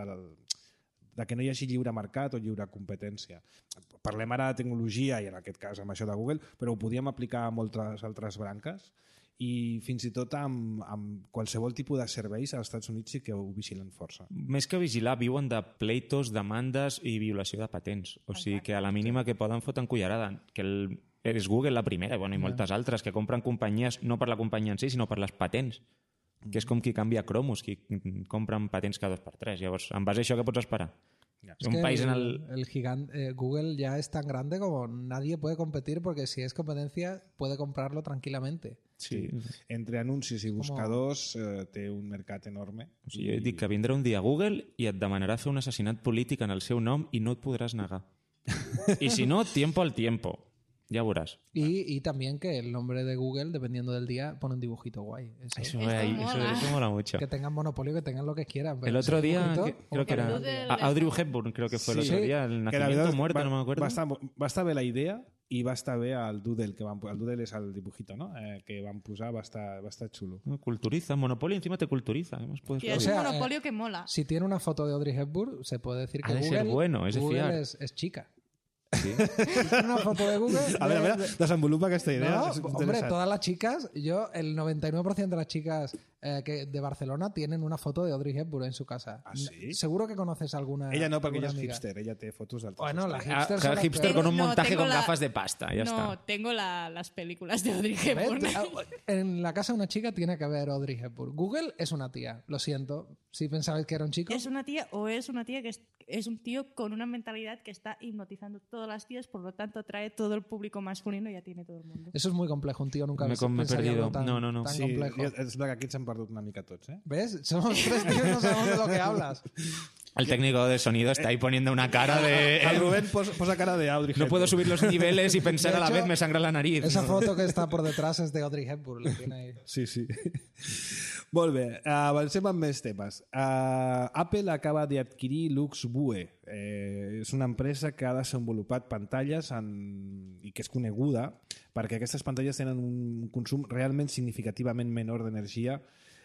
de que no hi hagi lliure mercat o lliure competència. Parlem ara de tecnologia i en aquest cas amb això de Google, però ho podíem aplicar a moltes altres branques i fins i tot amb qualsevol tipus de serveis als Estats Units sí que ho vigilen força. Més que vigilar, viuen de pleitos, demandes i violació de patents. O sigui que a la mínima que poden foten cullerada. Que és Google la primera, i moltes altres, que compren companyies no per la companyia en si, sinó per les patents. Que és com qui canvia cromos, qui compren patents cada 2x3. Llavors, en base a això, què pots esperar? Es que el gigante Google ya es tan grande como nadie puede competir porque si es competencia puede comprarlo tranquilamente. Sí. Entre anuncis i buscadors té un mercat enorme. O sigui, jo dic que vindrà un dia a Google i et demanarà fer un assassinat polític en el seu nom i no et podràs negar. I si no, tiempo al tiempo. Ya verás. Y también que el nombre de Google, dependiendo del día, pone un dibujito guay. Eso mola mucho. Que tengan monopolio, que tengan lo que quieran. El otro día, creo que era Audrey Hepburn, creo que fue el otro día, el nacimiento o muerte, no me acuerdo. Va estar bé la idea i va estar bé el Doodle, el Doodle és el dibujito, ¿no? Que van posar, va estar chulo. Culturiza, Monopoly encima te culturiza. Y es un monopolio que mola. Si tiene una foto de Audrey Hepburn, se puede decir que Ha de ser bueno, es de Google fiar. es chica. Sí. Una foto de Google. A ver, desenvolupa aquesta idea. No, és hombre, interessant. todas las chicas, el 99% de las chicas de Barcelona tienen una foto de Audrey Hepburn en su casa. ¿Ah, sí? Seguro que conoces alguna. Ella no, perquè ella és amiga. hipster, ella té fotos d'altres. Bueno, la Ah, hipster. cada hipster con un montaje tengo con la- gafas de pasta, ya No, está. tengo las películas de Audrey Hepburn. En la casa de una chica tiene que haber Audrey Hepburn. Google es una tía, lo siento. Si pensabais que era un chico. ¿Es una tía o es una tía que es un tío con una mentalidad que está hipnotizando todas las tías, por lo tanto atrae todo el público masculino y ya tiene todo el mundo? Eso es muy complejo, un tío nunca Me he pensaría perdido. algo tan, No. tan Sí, complejo. és clar que aquí s'han perdut una mica tots, eh? ¿Ves? Somos tres tíos, no sabemos de lo que hablas. El técnico de sonido está ahí poniendo una cara de... El Rubén posa cara de Audrey No puedo subir los niveles y pensar De a la hecho, vez me sangra la nariz. Esa foto que está por detrás es de Audrey Hepburn. La tiene ahí. Sí. Molt bé, avancem amb més temes. Apple acaba d'adquirir Luxvue. És una empresa que ha desenvolupat pantalles i que és coneguda perquè aquestes pantalles tenen un consum realment significativament menor d'energia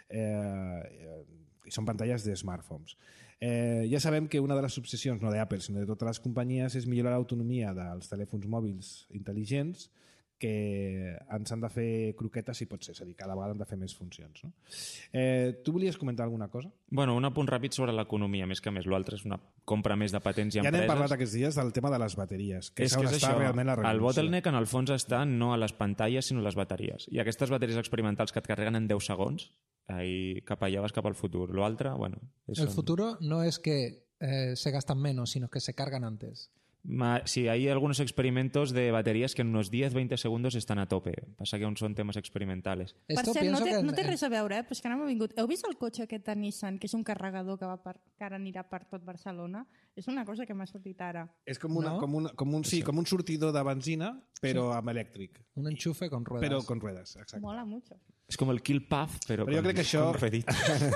i són pantalles de smartphones. Ja sabem que una de les obsessions, no d'Apple, sinó de totes les companyies, és millorar l'autonomia dels telèfons mòbils intel·ligents que ens han de fer croquetes si pot ser, és a dir, cada vegada han de fer més funcions. No? Tu volies comentar alguna cosa? Bueno, un apunt ràpid sobre l'economia, més que més. L'altre és una compra més de patents i Ja empreses. n'hem parlat aquests dies del tema de les bateries, que és on està realment la El revolució. bottleneck en el fons està no a les pantalles sinó a les bateries. I aquestes bateries experimentals que et carreguen en 10 segons, ahí cap allà vas cap al futur. L'altre, bueno... El futuro no es que se gastan menos, sino que se cargan antes. Sí, hay algunos experimentos de baterías que en unos 10-20 segundos están a tope. Pasa que aún son temas experimentales. Per Esto cert, no pienso té, que no té res a veure, però és que no m'ha vingut. Heu vist el cotxe aquest de Nissan, que és un carregador que ara anirà per tot Barcelona? És una cosa que m'ha sortit ara. És com No? com un sortidor de benzina, però amb elèctric. Un enchufe con ruedas. Però con ruedas, exacte. Mola mucho. Es como el Kill Puff, pero Però jo crec que això... con rueditas.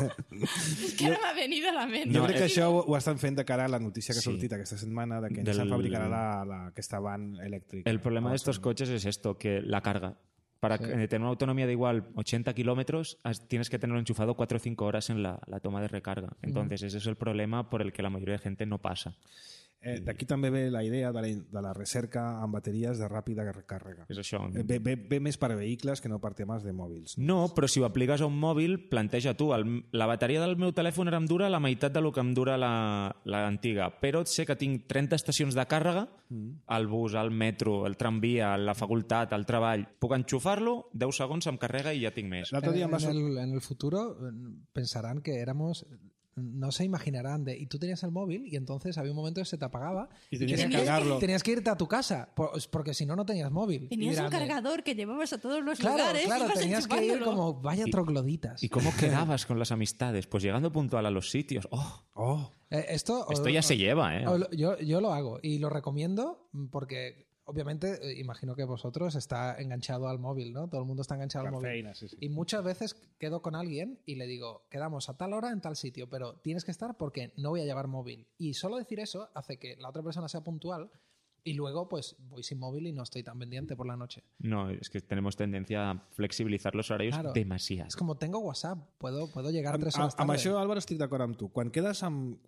És que ara m'ha venit a la ment. Jo crec que això ho estan fent de cara a la notícia que ha Sí. sortit aquesta setmana de que Del- Nissan fabricarà aquesta van elèctrica. El problema de estos coches es esto, que la carga. Para tener una autonomía de igual 80 kilómetros, tienes que tenerlo enchufado 4 o 5 horas en la toma de recarga. Entonces, ese es el problema por el que la mayoría de gente no pasa. D'aquí també ve la idea de la recerca amb bateries de ràpida càrrega. És això. Ve més per a vehicles que no per temes de mòbils. No, però si ho apliques a un mòbil, planteja tu. La bateria del meu telèfon ara em dura la meitat del que em dura l'antiga, però sé que tinc 30 estacions de càrrega, el bus, el metro, el tramvia, la facultat, el treball. Puc enxufar-lo, 10 segons em carrega i ja tinc més. L'altre dia em va En el futuro pensarán que éramos... No se imaginarán y tú tenías el móvil y entonces había un momento que se te apagaba y tenías que cargarlo. Tenías que irte a tu casa porque si no, no tenías móvil. Tenías Y un dirán, cargador que llevabas a todos los Claro, lugares. claro, ibas tenías que ir enchufándolo. como vaya trogloditas. ¿Y cómo quedabas con las amistades? Pues llegando puntual a los sitios. ¡Oh! Esto ya se lleva, ¿eh? Yo lo hago y lo recomiendo porque obviamente imagino que vosotros está enganchado al móvil, ¿no? Todo el mundo está enganchado al móvil. Cafeína, sí. Y muchas veces quedo con alguien y le digo, quedamos a tal hora en tal sitio, pero tienes que estar porque no voy a llevar móvil. Y solo decir eso hace que la otra persona sea puntual y luego pues voy sin móvil y no estoy tan pendiente por la noche. No, es que tenemos tendencia a flexibilitzar los horarios demasiado. És com tengo WhatsApp, puedo llegar 3 horas tarde. Amb això, Álvaro, estic d'acord amb tu. Quan quedes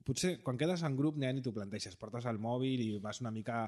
en grup, ni t'ho planteixes. Portes el mòbil i vas una mica...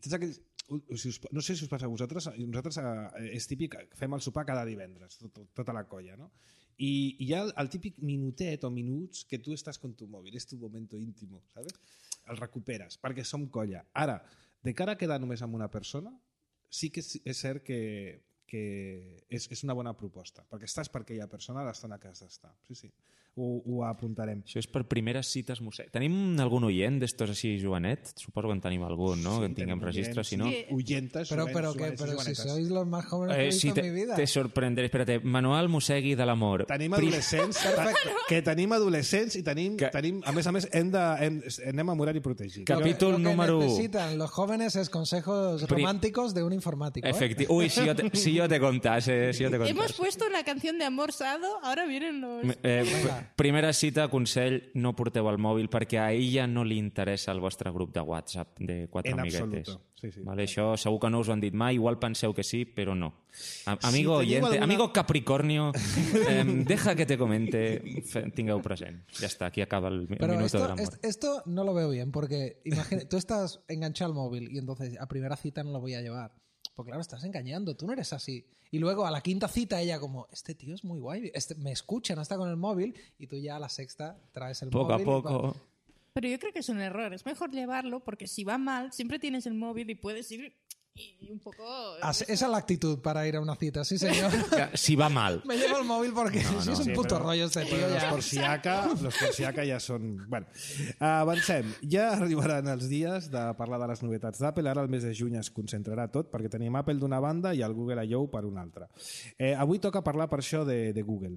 No sé si us passa a vosaltres, nosaltres és típic, fem el sopar cada divendres, tota la colla, no? I hi ha el típic minutet o minuts que tu estàs con tu mòbil, és tu momento íntimo, ¿sabes? El recuperes, perquè som colla. Ara, de cara a quedar només amb una persona, sí que és cert que és una bona proposta, perquè estàs per aquella persona l'estona que has d'estar. Sí. Ho apuntarem. Això és per primeres cites museu. Tenim algun oient d'estos així, Joanet? Suposo que en tenim algun, ¿no? Sí, que en tinguem registre, si no... Oyentes, pero si sois los más jóvenes que he visto en mi vida. Te sorprenderé. Espérate, Manuel Mosegui de l'amor. Tenim adolescents, que tenim adolescents i tenim, a més, anem amb horari protegit. Capítol lo que número 1. necesitan los jóvenes es consejos románticos de un informático. Uy, si yo te contase, si yo te contase. Hemos puesto una canción de Amor Sado, ahora vienen los... Primera cita, consell, no porteu el mòbil perquè a ella no li interessa el vostre grup de WhatsApp de quatre En amiguetes. absoluto, sí. Vale, això segur que no us ho han dit mai, igual penseu que sí, però no. Amigo oyente, amigo Capricornio, deja que te comente, tingueu present. Ya está, aquí acaba el minuto del amor. Esto no lo veo bien, porque imagínate, tú estás enganchado al móvil y entonces a primera cita no lo voy a llevar. Pues claro, estás engañando, tú no eres así. Y luego a la quinta cita ella como, este tío es muy guay, me escucha, no está con el móvil, y tú ya a la sexta traes el Poco móvil. a poco. Pero yo creo que es un error. Es mejor llevarlo porque si va mal, siempre tienes el móvil y puedes ir y un poco... Esa es la actitud para ir a una cita, sí señor. Si va mal. Me llevo el móvil porque si es un puto rollo este tío Los ya. por si aca ja són... Bueno, avancem. Ja arribaran els dies de parlar de les novetats d'Apple. Ara el mes de juny es concentrarà tot perquè tenim Apple d'una banda i el Google I.O. per una altra. Avui toca parlar per això de Google.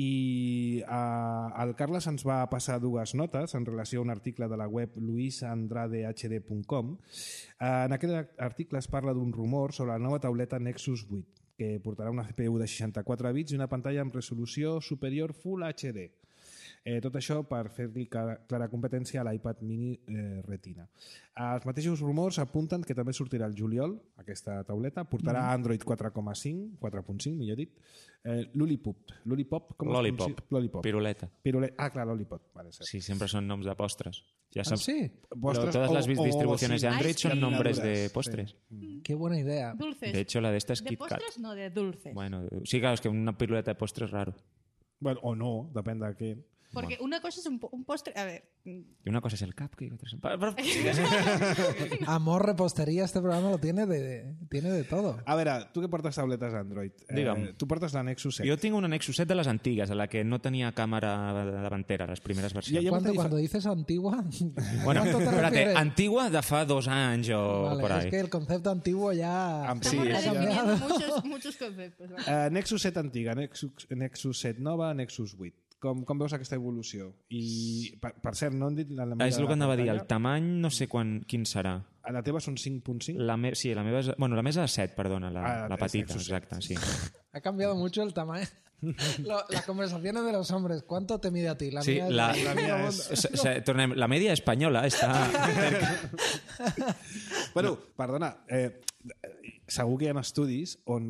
I el Carles ens va passar dues notes en relació a un article de la web luisandradehd.com. En aquest article es parla d'un rumor sobre la nova tauleta Nexus 8, que portarà una CPU de 64 bits i una pantalla amb resolució superior Full HD. Tot això per fer-li clara competència a l'iPad mini Retina. Els mateixos rumors apunten que també sortirà el juliol, aquesta tauleta, portarà Android 4.5, millor dit, Lollipop, Piruleta. Clar, Lollipop. Vale, Sí, siempre son nombres de postres. Ya sabes. Sí, Pero todas las distribuciones de Android son nombres de postres. qué buena idea. Dulces. De hecho, la de esta es de Kit Kat. postres, no, de dulces. Bueno, sí, claro, es que una piruleta de postre es raro. Bueno, o no, depèn de què. Porque una cosa es un postre... A ver... Y una cosa es el cupcake, otra es Amor, repostería, este programa lo tiene de todo. A veure, tu que portes tabletes Android, Digue'm. tu portes la Nexus 7. Yo tengo una Nexus 7 de las antiguas, a la que no tenía cámara davantera, las primeras versiones. Ja Cuando dices antigua, Bueno, ¿cuánto te espérate, refieres? antigua de fa 2 años o Vale, por ahí. es que el concepto antiguo ya... Sí, Estamos ja. redefiniendo muchos conceptos. ¿vale? Nexus 7 antiga, Nexus 7 nova, Nexus 8. Com veus aquesta evolució? I, per cert, no han dit la mida És el de que la anava a dir, pantalla. el tamany no sé quin serà. A la teva són 5.5? Sí, la meva és... Bueno, la meva és a 7, perdona, la és petita, Nexus 7. exacte, sí. Ha cambiado mucho el tamaño. Las conversaciones de los hombres. ¿Cuánto te mide a ti? La Sí, mía es la mía és... Tornem, la media espanyola està... Bueno, perdona, segur que hi ha estudis on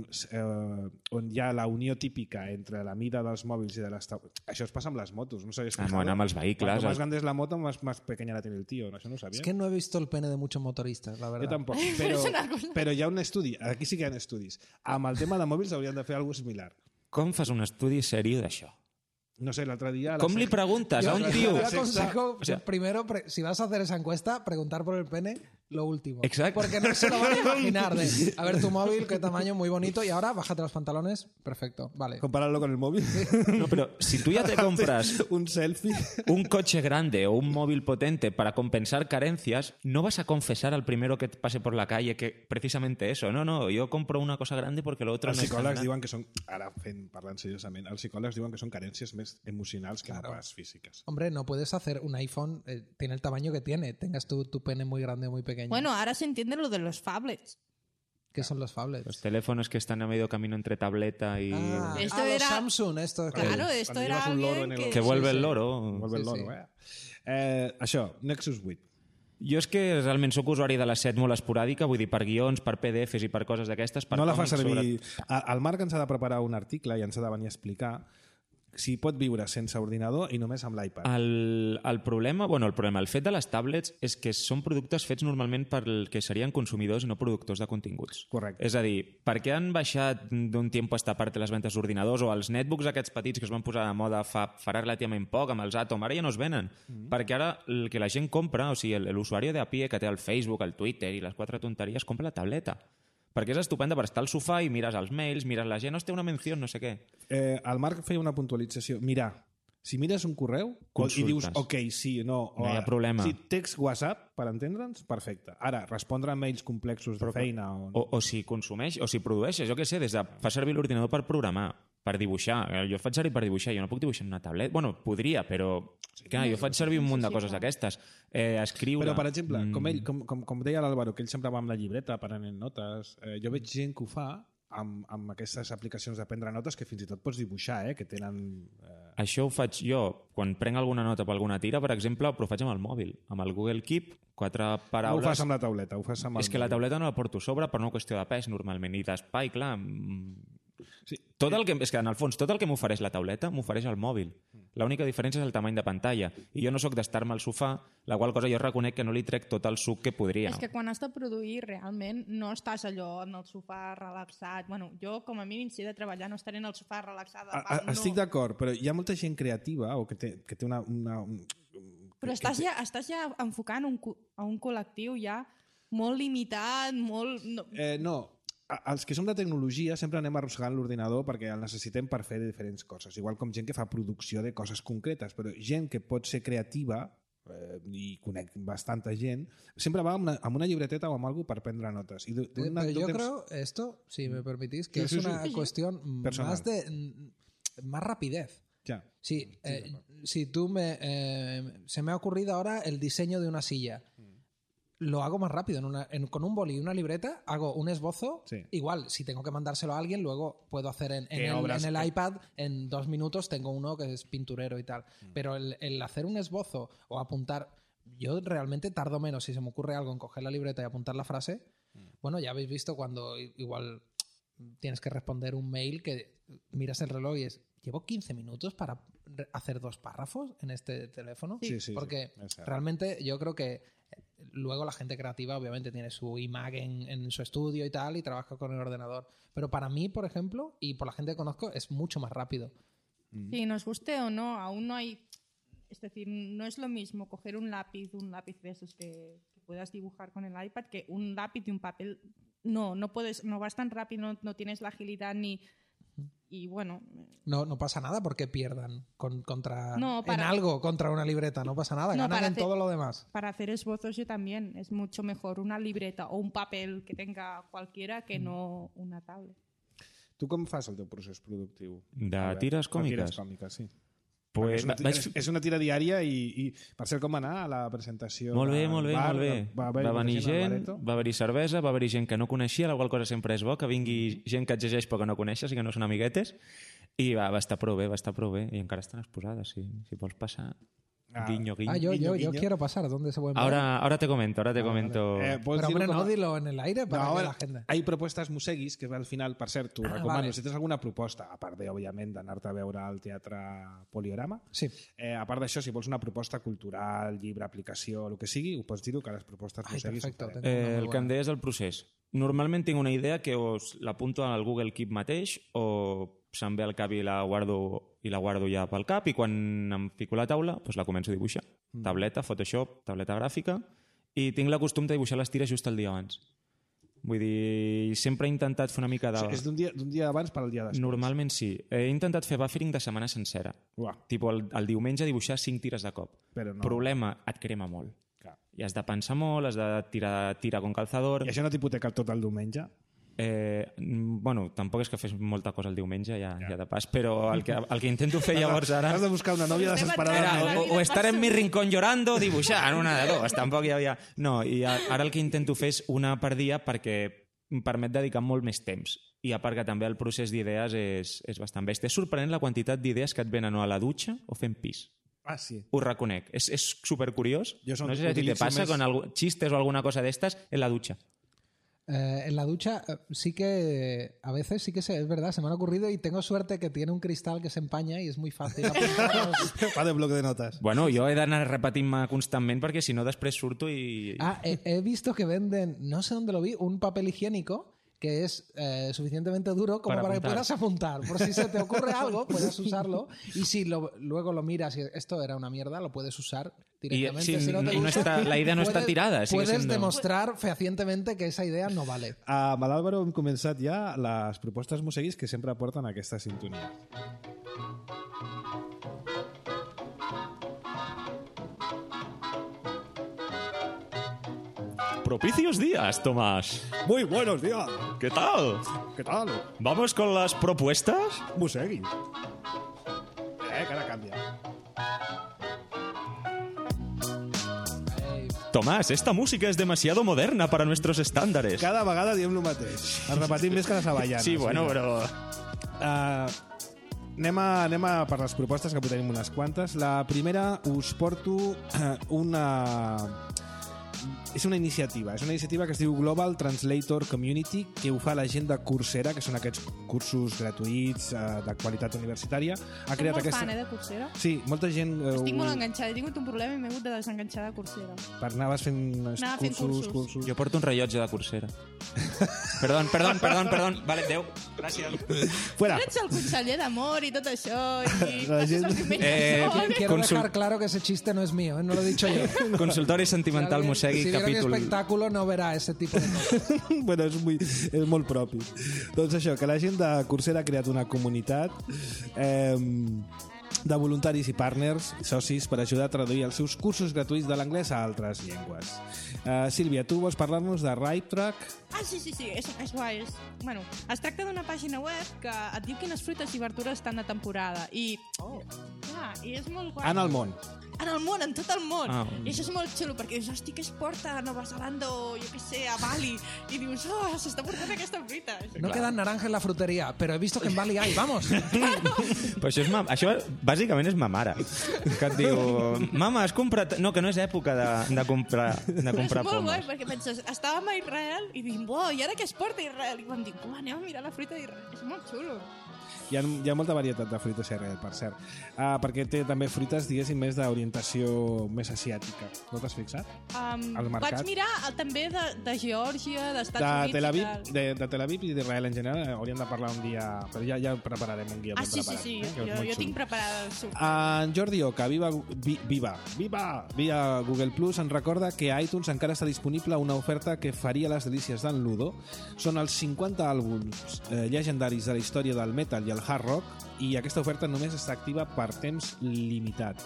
hi ha la unió típica entre la mida dels mòbils i de les tauletes. Això es pasa amb les motos, no sabías fijado. Bueno, amb els vehicles. Cuanto más grande es la moto, más pequeña la tiene el tío. Això no ho sabia. Es que no he visto el pene de muchos motoristas, la Jo verdad. tampoc, però hi ha un estudi, aquí sí que hi ha estudis. Amb el tema de mòbils haurien de fer alguna cosa similar. Com fas un estudi seriós d'això? No sé, l'altre dia... Com li preguntes a un tio? Yo aconsejo, O sea, primero, si vas a hacer esa encuesta, preguntar por el pene lo último. Exacto. Porque no se lo van a imaginar. A ver tu móvil, qué tamaño, muy bonito. Y ahora, bájate los pantalones. Perfecto, vale. Compararlo con el móvil. No, pero si tú ya te compras un selfie. un coche grande o un móvil potente para compensar carencias, no vas a confesar al primero que te pase por la calle que precisamente eso. No, yo compro una cosa grande porque lo otro Els no es tan psicòlegs grande. diuen que són, ara parlant seriosament, els psicòlegs diuen que són carències més emocionals que no pas físiques. Hombre, no puedes hacer un iPhone, tiene el tamaño que tiene. Tengas tu pene muy grande o muy pequeño. Bueno, ahora se entiende lo de los phablets. ¿Qué son los phablets? Los teléfonos que están a medio camino entre tableta y... Esto los era- Samsung, esto. Claro, esto Cuando era llevas un loro alguien en el- que vuelve el sí. loro. Vuelve el Sí, loro, sí. Això, Nexus 8. Jo és que realment sóc usuari de la 7 molt esporàdica, vull dir, per guions, per PDFs i per coses d'aquestes. Per No la fa còmics, servir... El Marc ens ha de preparar un article i ens ha de venir a explicar si pot viure sense ordinador i només amb l'iPad. El problema, el fet de les tablets és que són productes fets normalment per que serien consumidors i no productors de continguts. Correcte. És a dir, per què han baixat d'un temps a esta part les ventes d'ordinadors o els netbooks aquests petits que es van posar de moda fa relativament poc, amb els Atom, ara ja no es venen. Perquè ara el que la gent compra, o sigui, l'usuari de a pie que té el Facebook, el Twitter i les 4 tonteries, compra la tableta. Perquè és estupenda per estar al sofà i mires els mails, mires la gent, no té una menció, no sé què. El Marc feia una puntualització. Mira, si mires un correu Consultes. i dius ok, sí, no... No hi ha problema. Si text WhatsApp, per entendre'ns, perfecte. Ara, respondre a mails complexos de feina... O si consumeix, o si produeixes, jo què sé, des de fa servir l'ordinador per programar, per dibuixar. Jo faig servir per dibuixar, jo no puc dibuixar en una tablet. Bueno, podria, però... Clar, jo faig servir un munt de coses d'aquestes. Escriure... Però, per exemple, com deia l'Àlvaro, que ell sempre va amb la llibreta prenent notes, jo veig gent que ho fa amb aquestes aplicacions de prendre notes que fins i tot pots dibuixar, que tenen... Això ho faig jo. Quan prenc alguna nota per alguna tira, per exemple, però ho faig amb el mòbil. Amb el Google Keep, 4 paraules... No ho fas amb la tauleta, ho fas amb el És que la tauleta no la porto a sobre per una qüestió de pes, normalment, i d'espai, clar. Sí. És que, en el fons, tot el que m'ofereix la tauleta m'ofereix el mòbil. L'única diferència és el tamany de pantalla. I jo no sóc d'estar-me al sofà, la qual cosa jo reconec que no li trec tot el suc que podria. És que quan has de produir, realment, no estàs allò en el sofà relaxat. Bueno, jo, com a mínim, si he de treballar, no estaré en el sofà relaxada. Estic d'acord, però hi ha molta gent creativa o que té una Però estàs ja enfocant a un col·lectiu ja molt limitat, molt... No, els que som de tecnologia sempre anem arrossegant l'ordinador perquè el necessitem per fer diferents coses, igual com gent que fa producció de coses concretes, però gent que pot ser creativa, i conec bastanta gent, sempre va amb una llibreteta o amb alguna per prendre notes. Yo creo esto, si me permitís, que es una cuestión más rapidez. Ya. Sí, si tú se me ha ocurrido ahora el diseño de una silla. Lo hago más rápido. Con un boli y una libreta hago un esbozo. Sí. Igual, si tengo que mandárselo a alguien, luego puedo hacer en el iPad, en 2 minutos tengo uno que es pinturero y tal. Pero el hacer un esbozo o apuntar... Yo realmente tardo menos si se me ocurre algo en coger la libreta y apuntar la frase. Bueno, ya habéis visto cuando igual tienes que responder un mail que miras el reloj y es... ¿Llevo 15 minutos para hacer 2 párrafos en este teléfono? Sí, porque realmente yo creo que luego la gente creativa obviamente tiene su iMac en su estudio y tal y trabaja con el ordenador. Pero para mí, por ejemplo, y por la gente que conozco, es mucho más rápido. Sí, nos guste o no, aún no hay... Es decir, no es lo mismo coger un lápiz de esos que puedas dibujar con el iPad que un lápiz y un papel. No vas tan rápido, no tienes la agilidad ni... Y bueno... No pasa nada porque pierdan contra una libreta. No pasa nada, ganan en todo lo demás. Para hacer esbozos yo también. Es mucho mejor una libreta o un papel que tenga cualquiera que no una tablet. Tu com fas el teu procés productiu? De tires còmiques? De tires còmiques, sí. Pues, és una tira diària i per cert, com va anar a la presentació? Molt bé. Va venir gent, va haver-hi cervesa, va haver-hi gent que no coneixia, la qual cosa sempre és bo, que vingui gent que et llegeix però que no coneixes i que no són amiguetes, i va estar prou bé, i encara estan exposades, si vols passar. Guiño. Yo quiero pasar. ¿Dónde se pueden ver? Ahora te comento. Pero hombre, no dilo en el aire para que la gente... Hay propostes Museguis, que al final, per cert, t'ho recomano. Vale. Si tens alguna proposta, a part òbviament d'anar-te a veure al Teatre Poliorama, sí. A part d'això, si vols una proposta cultural, llibre, aplicació, el que sigui, ho pots dir-ho, que les propostes Museguis... El que em deia és el procés. Normalment tinc una idea que o l'apunto al Google Keep mateix o se'm ve al cap i la guardo ja pel cap i quan em fico a la taula doncs la començo a dibuixar. Tableta, Photoshop, tableta gràfica, i tinc la costum de dibuixar les tires just el dia abans. Vull dir, sempre he intentat fer una mica de... És d'un dia abans per al dia després? Normalment sí. He intentat fer buffering de setmana sencera. Tipo el diumenge dibuixar 5 tires de cop. Problema, et crema molt. I has de pensar molt, has de tirar con calzador... I això no t'hipoteca tot el diumenge? Bueno, tampoc és que fes molta cosa el diumenge, ja de pas, però el que intento fer llavors ara... Has de buscar una nòvia desesperada. O estar en mi rincón llorando, dibuixant, una de dos. Tampoc hi havia... No, i ara el que intento fer és una per dia perquè em permet dedicar molt més temps. I a part que també el procés d'idees és bastant bèstia. És sorprenent la quantitat d'idees que et venen o a la dutxa o fent pis. Ah, sí. Ho reconec. És supercuriós. No sé si a ti te pasa con chistes o alguna cosa d'estes en la dutxa. En la ducha sí que a veces es verdad, se me han ocurrido y tengo suerte que tiene un cristal que se empaña y es muy fácil apuntarlos. Va de bloc de notes. Bueno, jo he d'anar repetint-me constantment perquè si no després surto i... He visto que venden, no sé dónde lo vi, un papel higiénico que es suficientemente duro como para que puedas apuntar. Por si se te ocurre algo, puedes usarlo. Y si luego lo miras y esto era una mierda, lo puedes usar directamente. Si no te gusta, la idea no está tirada. Puedes demostrar fehacientemente que esa idea no vale. Amb l'Àlvaro hem començat ja les propostes Museguis que sempre aporten aquesta sintonia. Propicios días, Tomás. Muy buenos días. ¿Qué tal? ¿Qué tal? ¿Vamos con las propuestas? Musegui. Que ara canvia. Tomás, esta música es demasiado moderna para nuestros estándares. Cada vegada diem el mateix. El repetim més que les avellanes. Sí, bueno, però... Anem a per les propostes, que tenim unes quantes. La primera us porto una... És una iniciativa que es diu Global Translator Community, que ho fa la gent de Coursera, que són aquests cursos gratuïts de qualitat universitària. Soc molt fan, de Coursera. Sí, molta gent... Estic molt enganxada, he tingut un problema i m'he hagut de desenganxar de Coursera. Anaves fent cursos. Jo porto un rellotge de Coursera. Perdón. Vale, adéu. Gràcies. Fuera. Ets el conseller d'amor i tot això. I La gent... Quiero dejar claro que ese chiste no es mío, no lo he dicho yo. Consultori sentimental Mosegui, si capítol... Si vieron mi espectáculo no verá ese tipo de cosas. Bueno, és molt propi. Doncs això, que la gent de Coursera ha creat una comunitat de voluntaris i partners, socis, per ajudar a traduir els seus cursos gratuïts de l'anglès a altres llengües. Sílvia, tu vols parlar-nos de RipeTrack? Ah, sí, és guai. Bueno, es tracta d'una pàgina web que et diu quines fruites i verdures estan de temporada. I és molt guai. En el món. En tot el món. I això és molt xulo, perquè dius, hosti, què es porta a Nova Zelanda o, jo què sé, a Bali? I dius, s'està portant aquesta fruita. No queda naranja en la frutería, pero he visto que en Bali hay, vamos. Però això bàsicament és ma mare, que et diu, mama, has comprat... No, que no és època de comprar pomes. És molt guai, perquè penses, estàvem a Israel i diem, i ara què es porta a Israel? I vam dir, anem a mirar la fruita d'Israel. És molt xulo. Hi ha molta varietat de fruites Israel, per cert. Perquè té també fruites, diguéssim, més d'orientació més asiàtica. No t'has fixat? Al mercat. Vaig mirar també de Geòrgia, d'Estats Units Tel Aviv, i tal. de Tel Aviv i d'Israel en general. Hauríem de parlar un dia... Però ja prepararem un guia ben preparat. Sí. Jo tinc preparada el suc. En Jordi Oca, via Google Plus, ens recorda que a iTunes encara està disponible una oferta que faria les delícies d'en Ludo. Són els 50 àlbums llegendaris de la història del metal i el hard rock, i aquesta oferta només està activa per temps limitat.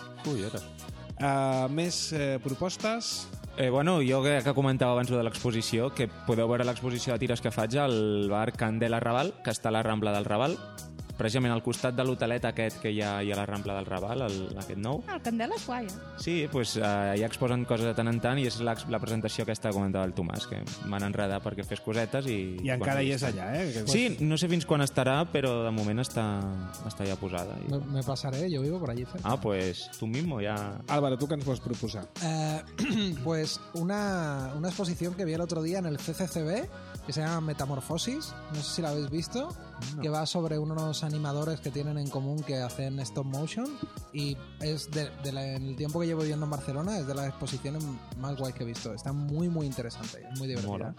Més propostes? Jo que comentava abans de l'exposició, que podeu veure l'exposició de tires que faig al bar Candela Raval, que està a la Rambla del Raval, precisament al costat de l'hotelet aquest que hi ha a la Rambla del Raval, aquest nou. El Candela és guai, Sí, doncs ja exposen coses de tant en tant, i és la presentació aquesta que comentava el Tomàs, que m'han enredat perquè fes cosetes i... I encara hi és allà, Sí, no sé fins quan estarà, però de moment està ja posada. Me pasaré, yo vivo por allí cerca. Pues tú mismo ya... Álvaro, ¿tú qué nos puedes proposar? Pues una exposición que vi el otro día en el CCCB, que se llama Metamorfosis, no sé si la habéis visto, que va sobre unos animadores que tienen en común que hacen stop motion, y es en el tiempo que llevo viviendo en Barcelona es de las exposiciones más guays que he visto. Está muy muy interesante, muy divertida.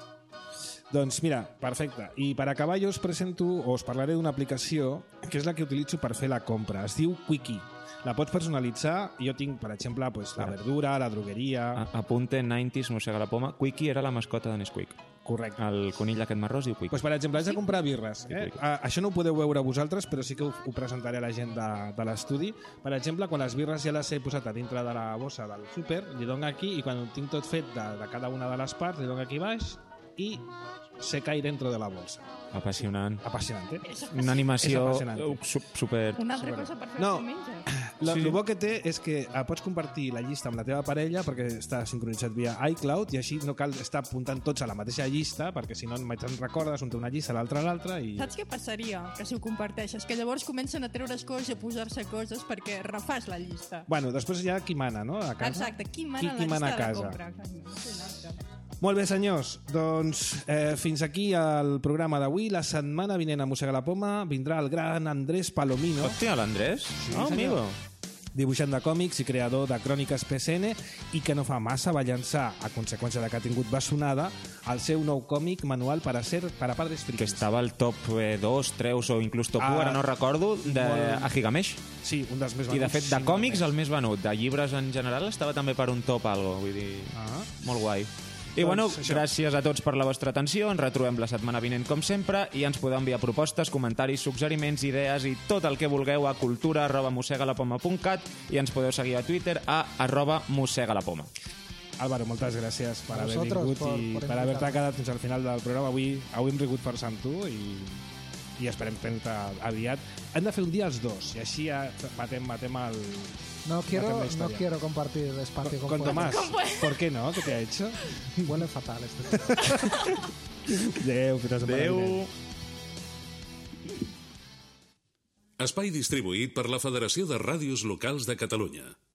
Doncs mira, perfecte. I per acabar jo us parlaré d'una aplicació que és la que utilitzo per fer la compra. Es diu Quickie. La pots personalitzar. Jo tinc, per exemple, la verdura, la drogueria... Apunte 90s, Mossega la Poma. Quickie era la mascota de Nesquik. Correcte. El conill aquest marró es diu Quickie. Per exemple, haig de comprar birres. Això no ho podeu veure vosaltres, però sí que ho presentaré a la gent de l'estudi. Per exemple, quan les birres ja les he posat a dintre de la bossa del súper, li dono aquí, i quan ho tinc tot fet de cada una de les parts, li dono aquí baix i se cae dentro de la bolsa. Apassionant. Apassionant, Una animació super... Una altra cosa per fer el menja. El bo que té és que pots compartir la llista amb la teva parella perquè està sincronitzat via iCloud, i així no cal estar apuntant tots a la mateixa llista, perquè si no mai te'n recordes, un té una llista, l'altre l'altra i... Saps què passaria? Que si ho comparteixes, que llavors comencen a treure's coses i a posar-se coses perquè refàs la llista. Bueno, després ja qui mana, no? A casa. Exacte, qui mana la llista de la compra. Molt bé, senyors. Doncs fins aquí el programa d'avui. La setmana vinent a Mossega la Poma vindrà el gran Andrés Palomino. Hòstia, l'Andrés? Sí, amigo. Dibuixant de còmics i creador de Cròniques PSN, i que no fa massa va llançar, a conseqüència de que ha tingut bessonada, el seu nou còmic manual para padres frikis. Que estava al top 2, 3 o inclús top 1, ara no recordo, a Gigamesh. Sí, un dels més venuts. I de fet, de còmics el més venut. De llibres en general estava també per un top algo, vull dir, molt guai. I bueno, gràcies a tots per la vostra atenció. Ens retrobem la setmana vinent com sempre i ens podeu enviar propostes, comentaris, suggeriments, idees i tot el que vulgueu a cultura@mossegalapoma.cat i ens podeu seguir a Twitter a @mossegalapoma. Álvaro, moltes gràcies per haver vingut i per haver-te quedat fins al final del programa. Avui hem rigut força amb tu i i esperem tenir-te aviat. Hem de fer un dia els dos, i així ja matem el... No quiero compartir el espacio con Tomás. ¿Por qué no? ¿Qué te ha hecho? Huele fatal este tema. Adéu, fins la setmana vinent. Espai distribuït per la Federació de Ràdios Locals de Catalunya.